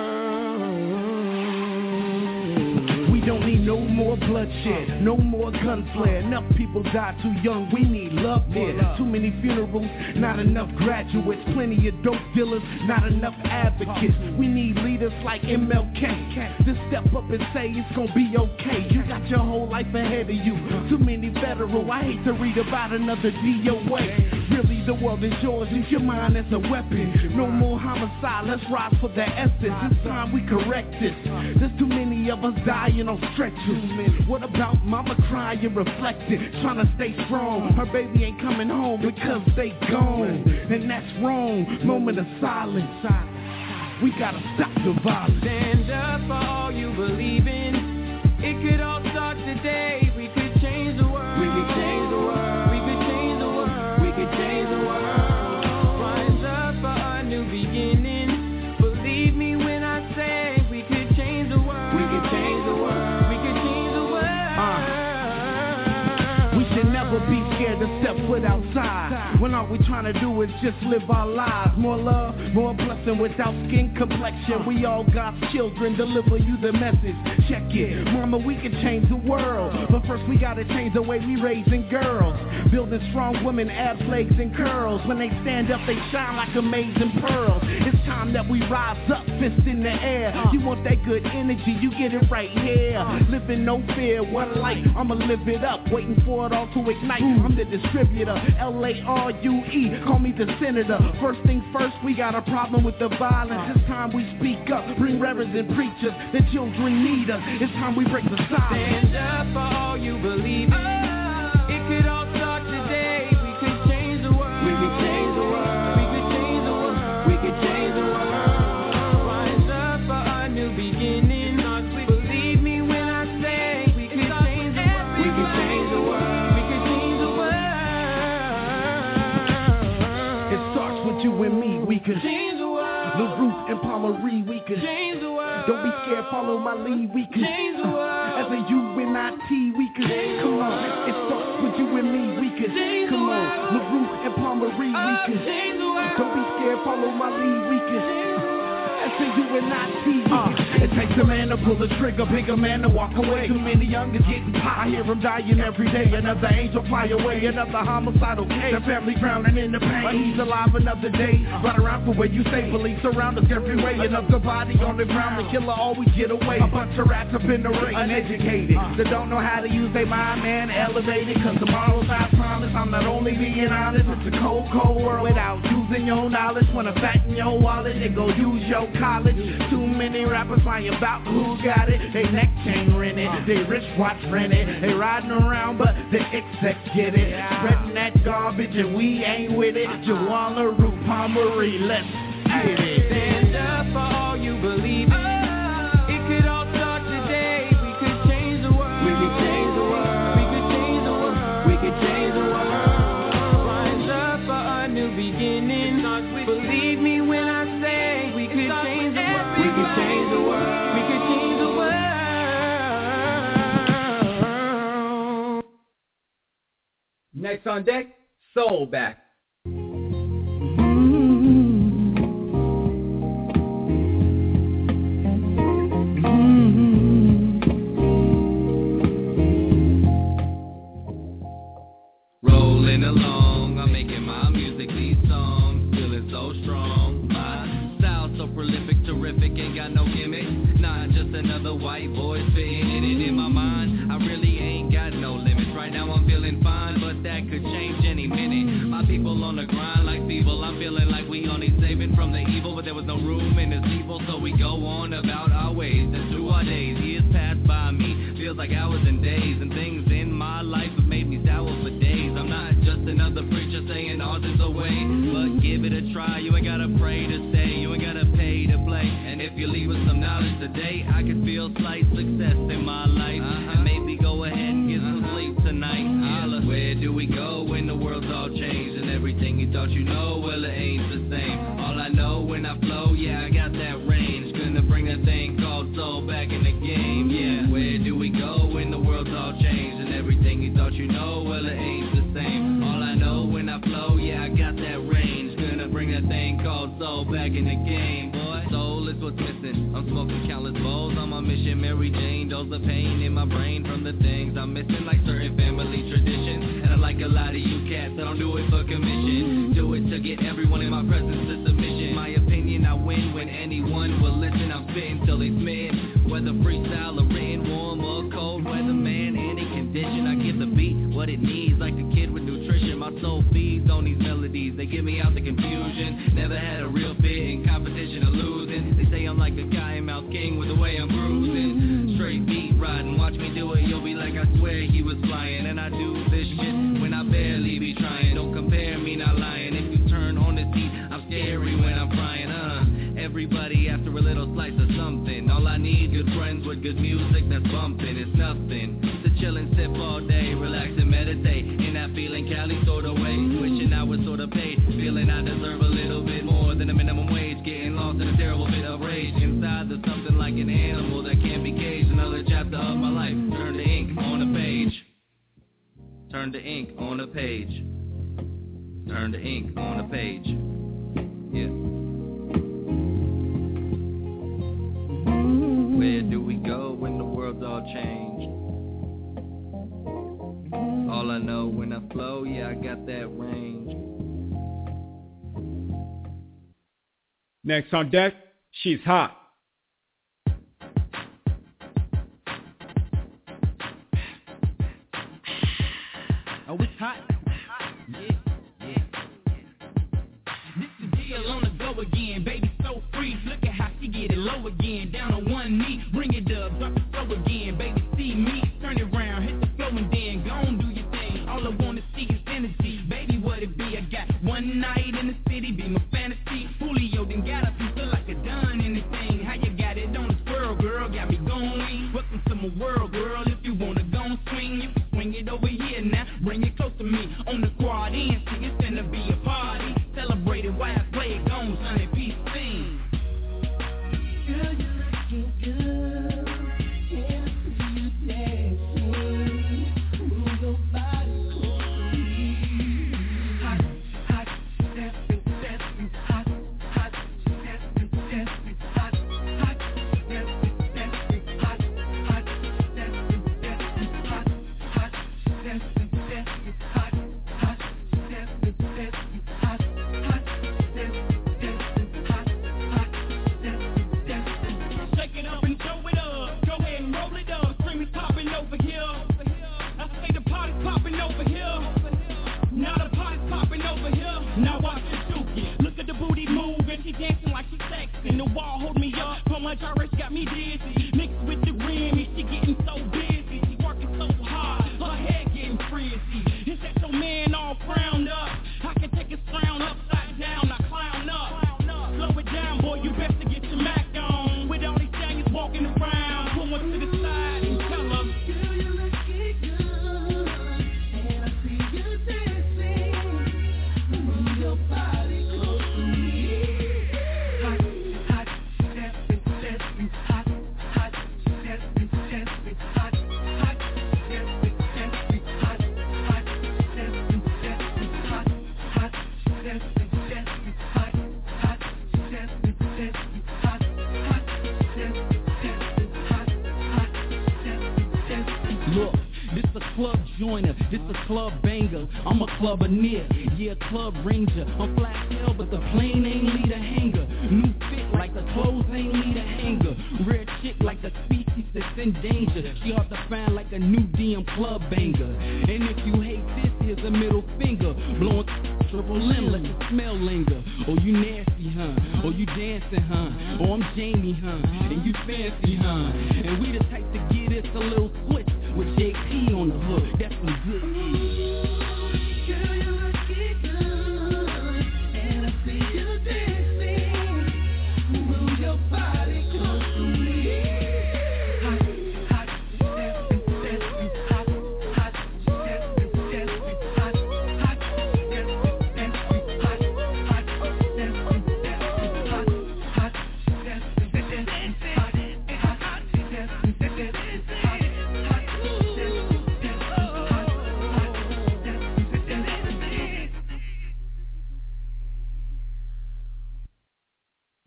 world. We don't need no more bloodshed, no more gunflare. Enough people die too young, we need love there. Too many funerals, not enough graduates. Plenty of dope dealers, not enough advocates. We need leaders like M L K to step up and say it's gonna be okay. You got your whole life ahead of you. Too many federal, I hate to read about another D O A. Really, the world is yours, use your mind as a weapon. No more homicide, let's rise for the essence. It's time we correct this. There's too many of us dying on stretchers. What about mama crying, reflecting, trying to stay strong? Her baby ain't coming home because they gone, and that's wrong. Moment of silence. We gotta stop the violence. Stand up for all you believe in. It could all start today. We could change the world. We could change the world. We could change the world. We could change the world. Rise up for a new beginning. Believe me when I say we could change the world. We could change the world. We could change the world. Uh, we should never be scared to step foot outside when all we trying to do is just live our lives. More love, more blessing without skin complexion. We all God's children, deliver you the message. Check it, mama, we can change the world, but first we gotta change the way we raising girls. Building strong women, abs, legs, and curls. When they stand up, they shine like amazing pearls. It's time that we rise up, fist in the air. You want that good energy, you get it right here. Living no fear, one life, I'ma live it up. Waiting for it all to ignite, I'm the distributor. L A R U E, call me the senator. First things first, we got a problem with the violence. It's time we speak up, bring reverends and preachers. The children need us, it's time we break the silence. Stand up for all you believe in. It could all start today. We could change the world. We could change the world. We could change the world. We could change the world. Rise up for a new beginning. Believe me when I say we could change the world. We could change the world. We could change the world. It starts with you and me. We could change the world. The Root and Palmery. We could change the world. Don't be scared, follow my lead. We could change the world. As a U N I T, we could come on. It starts with you and me. We could come on. The Root and Palmery. We could don't be scared, follow my lead. We could as a U N I T. Uh, it takes a man to pull the trigger, bigger man to walk away. Too many youngers getting pie. I hear them dying every day. Another angel fly away, another homicidal case. The family drowning in the pain, but he's alive another day. Ride around for where you stay, police around us every way. Another body on the ground, the killer always get away. A bunch of rats up in the ring, uneducated, that don't know how to use their mind, man, elevated. Cause tomorrow's I promise, I'm not only being honest. It's a cold, cold world without using your knowledge. Wanna fatten your wallet, then go use your college. Too many rappers lying about who got it. They neck chain rented, they wristwatch rented. They riding around but the execs get it. Spreading that garbage and we ain't with it. Joanna Root Palmery, let's get it. Stand up for all you believe in. It could all start today. We could change the world. We could change the world. We could change the world. We could change the world. Rise up for a new beginning. Believe me when I say we could change the world. We could change the world. We could change the world. Next on deck, Soul Back. Rolling along, I'm making my music leave just saying ours is the way. But give it a try, you ain't gotta pray to stay, you ain't gotta pay to play. And if you leave with some knowledge today, I can feel slight success in my life. Uh-huh. And maybe go ahead and get some sleep tonight. Holla. Where do we go when the world's all changed and everything you thought you know, well it ain't the same. All I know when I flow, yeah, I got that range. Gonna bring that thing called soul back in the game, yeah. Where do we go when the world's all changed and everything you thought you know, well it ain't the same. All I know when I flow, yeah, I got that range. Gonna bring that thing called soul back in the game, boy. Soul is what's missing. I'm smoking countless bowls on my mission. Mary Jane, dose of pain in my brain from the things I'm missing, like certain family traditions. And I like a lot of you cats that don't do it for commission. Do it to get everyone in my presence to submission. My opinion, I win when anyone will listen. I'm spitting till they smitten. Whether freestyle or written, warm or cold weather, man, any condition. I give the beat what it needs, like a kid with nutrition. My soul feeds on these melodies. They get me out the confusion. Never had a real fit in competition or losing. They say I'm like a guy in Mouth King with the way I'm cruising. Straight beat riding, watch me do it. You'll be like, I swear he was flying. And I do this shit when I barely be trying. Don't compare me, not lying. If you turn on the seat, I'm scary when I'm frying. Uh, everybody after a little slice of something. All I need, good friends with good music that's bumping. It's nothing to chill and sip all day, relax and meditate. In that feeling, Cali sort of way. Wishing I was sort of paid, feeling I deserve a little bit more than a minimum wage. Getting lost in a terrible bit of rage. Inside there's something like an animal that can't be caged. Another chapter of my life. Turn the ink on a page. Turn the ink on a page. Turn the ink on a page. Yeah. Where do we go when the world's all changed? All I know when I flow, yeah, I got that range. Next on deck, she's hot. Oh, it's hot. Yeah, yeah. This is Jill on the go again. Baby so free. Look at how she get it low again. Down on one knee. Bring it up. Drop it slow again. Baby, see me. Turn it around. Hit the flow and then go on, do your thing. All I wanna see is energy. Baby, what it be? I got one night in the city. Be my fantasy. Julio then got up and feel like a done anything. How you got it on the swirl, girl? Got me going. Welcome to my world, girl. If you wanna go and swing, you can swing it over here now. Bring it close to me on the quad end. See, it's gonna be a party. Celebrate it while I play it. Gone, son, and peace sing. Girl, you're looking good. And I see you dancing. Move your body close to me. Hot, hot, dancing, dancing. Hot, hot, dancing, dancing. Hot, hot, dancing, dancing. Hot, hot, dancing, dancing. Hot, hot, dancing, dancing. Hot, hot, dancing, dancing. Hot, hot, dancing, dancing. Hot, hot, dancing, dancing. Shake it up and throw it up. Go ahead and roll it up. Scream is popping over here. I say the party's popping over here. Now the party's popping over here. Now watch it dookie. Look at the booty move and she dancing like she sexy. The wall hold me up. So much already got me dizzy. Mixed with the Remy, she getting so busy. She working so hard. Her head getting frizzy. Is that your man all frowned up? I can take his frown upside down. I clown up. Slow it down, boy. You best to get your Mac on. With all these things walking around. Pull one to the side and tell them. Girl, you looking good. And I see you dancing. Move your body close to me. Hot, hot, dancing, dancing. Hot, hot, dancing, dancing. Hot, hot, dancing, dancing. Hot, hot, dancing, dancing. Hot, hot, dancing, dancing. Hot, hot, dancing, dancing. Hot, hot, dancing, dancing. Hot, hot, dancing, dancing. Look, this a club joiner, this a club banger. I'm a clubber near, yeah, club ranger. I'm flat hell, but the plane ain't lead a hanger. New fit like the clothes ain't lead a hanger. Rare chick like the species that's in danger. She hard to find like a new D M club banger. And if you hate this, here's a middle finger. Blowing triple M, let the smell linger. Oh, you nasty, huh? Oh, you dancing, huh? Oh, I'm Jamie, huh? And you fancy, huh? And we the type to get it a little switch with J P on the hook. That's some good shit. Girl, you looking good.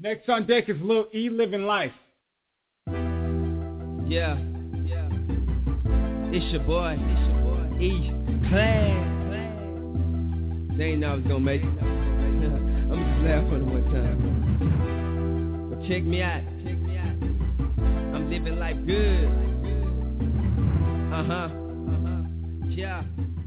Next on deck is Lil E, Living Life. Yeah. It's your boy. It's your boy. E. Class. They ain't know I was gonna make it. I'm just laugh on it one time. But check me out. I'm living life good. Uh-huh. Yeah.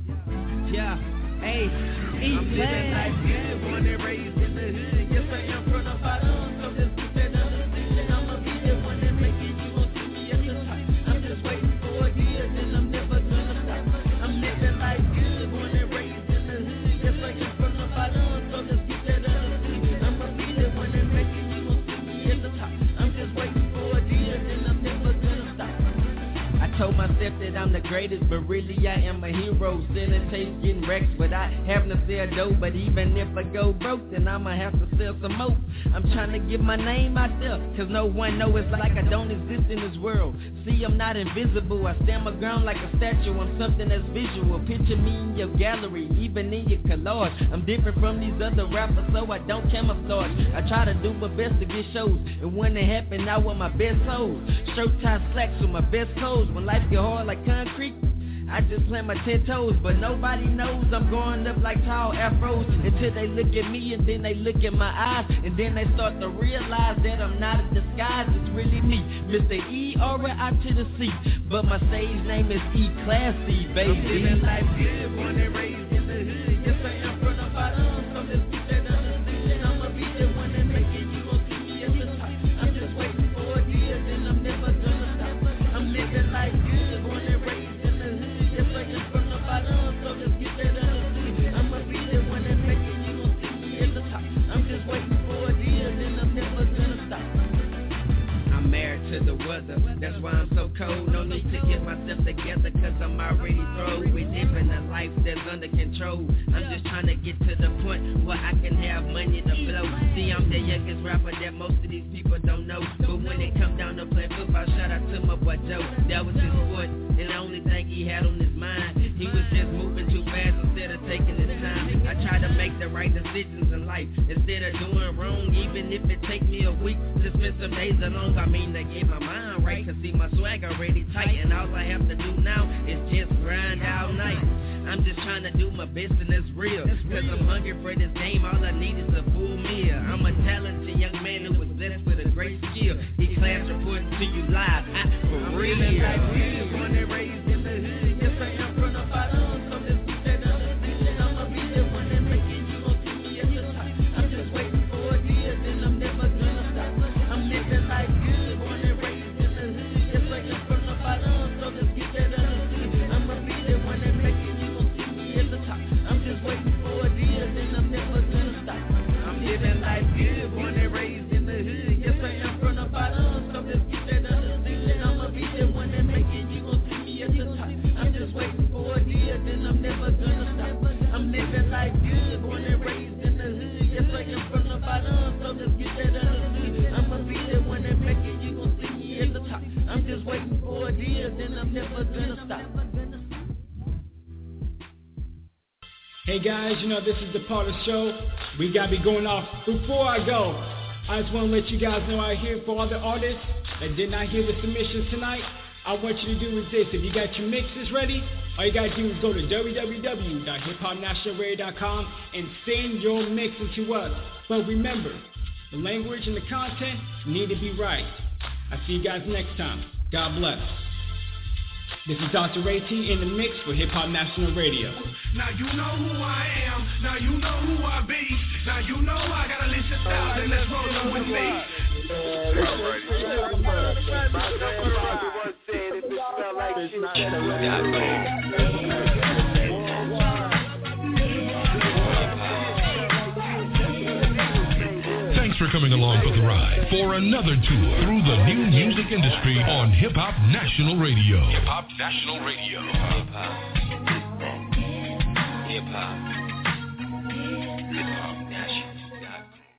Yeah. Hey, E. I'm living life good. Born and raised in the hood. Yes, I am from the bottom. So let's keep that understanding. I'ma be the one that make it. You won't see me at the top. I'm just waiting for a year, then I'm never gonna stop. I'm living life good. Born and raised in the hood. Yes, I am from the bottom. So let's keep that understanding. I'ma be the one that make it. You won't see me at the top. I'm just waiting for a year, then I'm never gonna stop. I told myself that I'm the greatest, but really I am a hero. Selling tapes, getting wrecks without having to sell dope. But even if I go broke, then I'ma have to sell some more. I'm trying to get my name out there, cause no one know it's like I don't exist in this world. See, I'm not invisible, I stand my ground like a statue. I'm something that's visual, picture me in your gallery, even in your collage. I'm different from these other rappers, so I don't camouflage. I try to do my best to get shows, and when they happen, I wear my best clothes. Shirt tie slacks with my best clothes. When life get hard like concrete, I just plant my ten toes, but nobody knows I'm growing up like tall afros. Until they look at me and then they look at my eyes, and then they start to realize that I'm not a disguise. It's really me, Mister E R I to the C, but my stage name is E Classy, baby. I'm living life good, born and raised in the hood. Yes, I am from the bottom, so let's keep that understanding. I'ma be the one that make it. You gon' see me at the top. I'm just waiting for a year, then I'm never gonna stop. I'm living life good, born and raised. From the bottom, so let's get that understood. I'ma be the one that make it, you gon' see me at the top. I'm just waiting for a year, then I'm never gonna stop. I'm married to the weather, that's why I'm so cold. No need to get myself together, cause I'm already through. We living a life that's under control. I'm just trying to get to the point where I can have money to blow. See, I'm the youngest rapper that most of these people don't know. But when it come down to playing football, shout out to my boy Joe. That was his sport, and the only thing he had on his mind, he was just moving too fast instead of taking his time. I try to make the right decisions in life instead of doing wrong, even if it take me a week to spend some days alone. I mean to get my mind right, cause see my swag already tight, and all I have to do now is just grind all night. I'm just trying to do my best and that's real, cause I'm hungry for this game, all I need is a full meal. I'm a talented young man who was blessed with a great skill. E-Class reporting to you live, I, for real. Born and raised in the hood, yes I am from the bottom, so let's keep that understanding. I'ma be the one that make it, you gon' see me at the top. I'm just waiting for a year, then I'm never gonna stop. I'm living life good, born and raised in the hood, yes I am from the bottom, so let's keep that understanding. I'ma be the one that make it, you gon' see me at the top. I'm just waiting for a year, then I'm never gonna stop. I'm living life good, born and raised in the hood, yes I am from the bottom, so let's keep that understanding. I'ma be the one that make it, you gon' see me at the top. I'm just waiting for a year, then I'm never gonna stop. I'm living life good, born and raised in the hood, yes I am from the bottom, so let's get that understood. I'ma be the one that make it, you gon' see me at the top. I'm just waiting for a year, then I'm never gonna stop. Hey guys, you know this is the part of the show we gotta be going off. Before I go, I just want to let you guys know out here for all the artists that did not hear the submissions tonight, I want you to do is this. If you got your mixes ready, all you gotta do is go to w w w dot hip hop national radio dot com and send your mixes to us. But remember, the language and the content need to be right. I'll see you guys next time. God bless. This is Doctor Ray T in the mix for Hip Hop National Radio. Now you know who I am. Now you know who I be. Now you know I got a list of thousand. Let's roll up with me. Thanks for coming along for the ride for another tour through the new music industry on Hip Hop National Radio. Hip Hop National Radio. Hip Hop. Hip Hop. Hip Hop.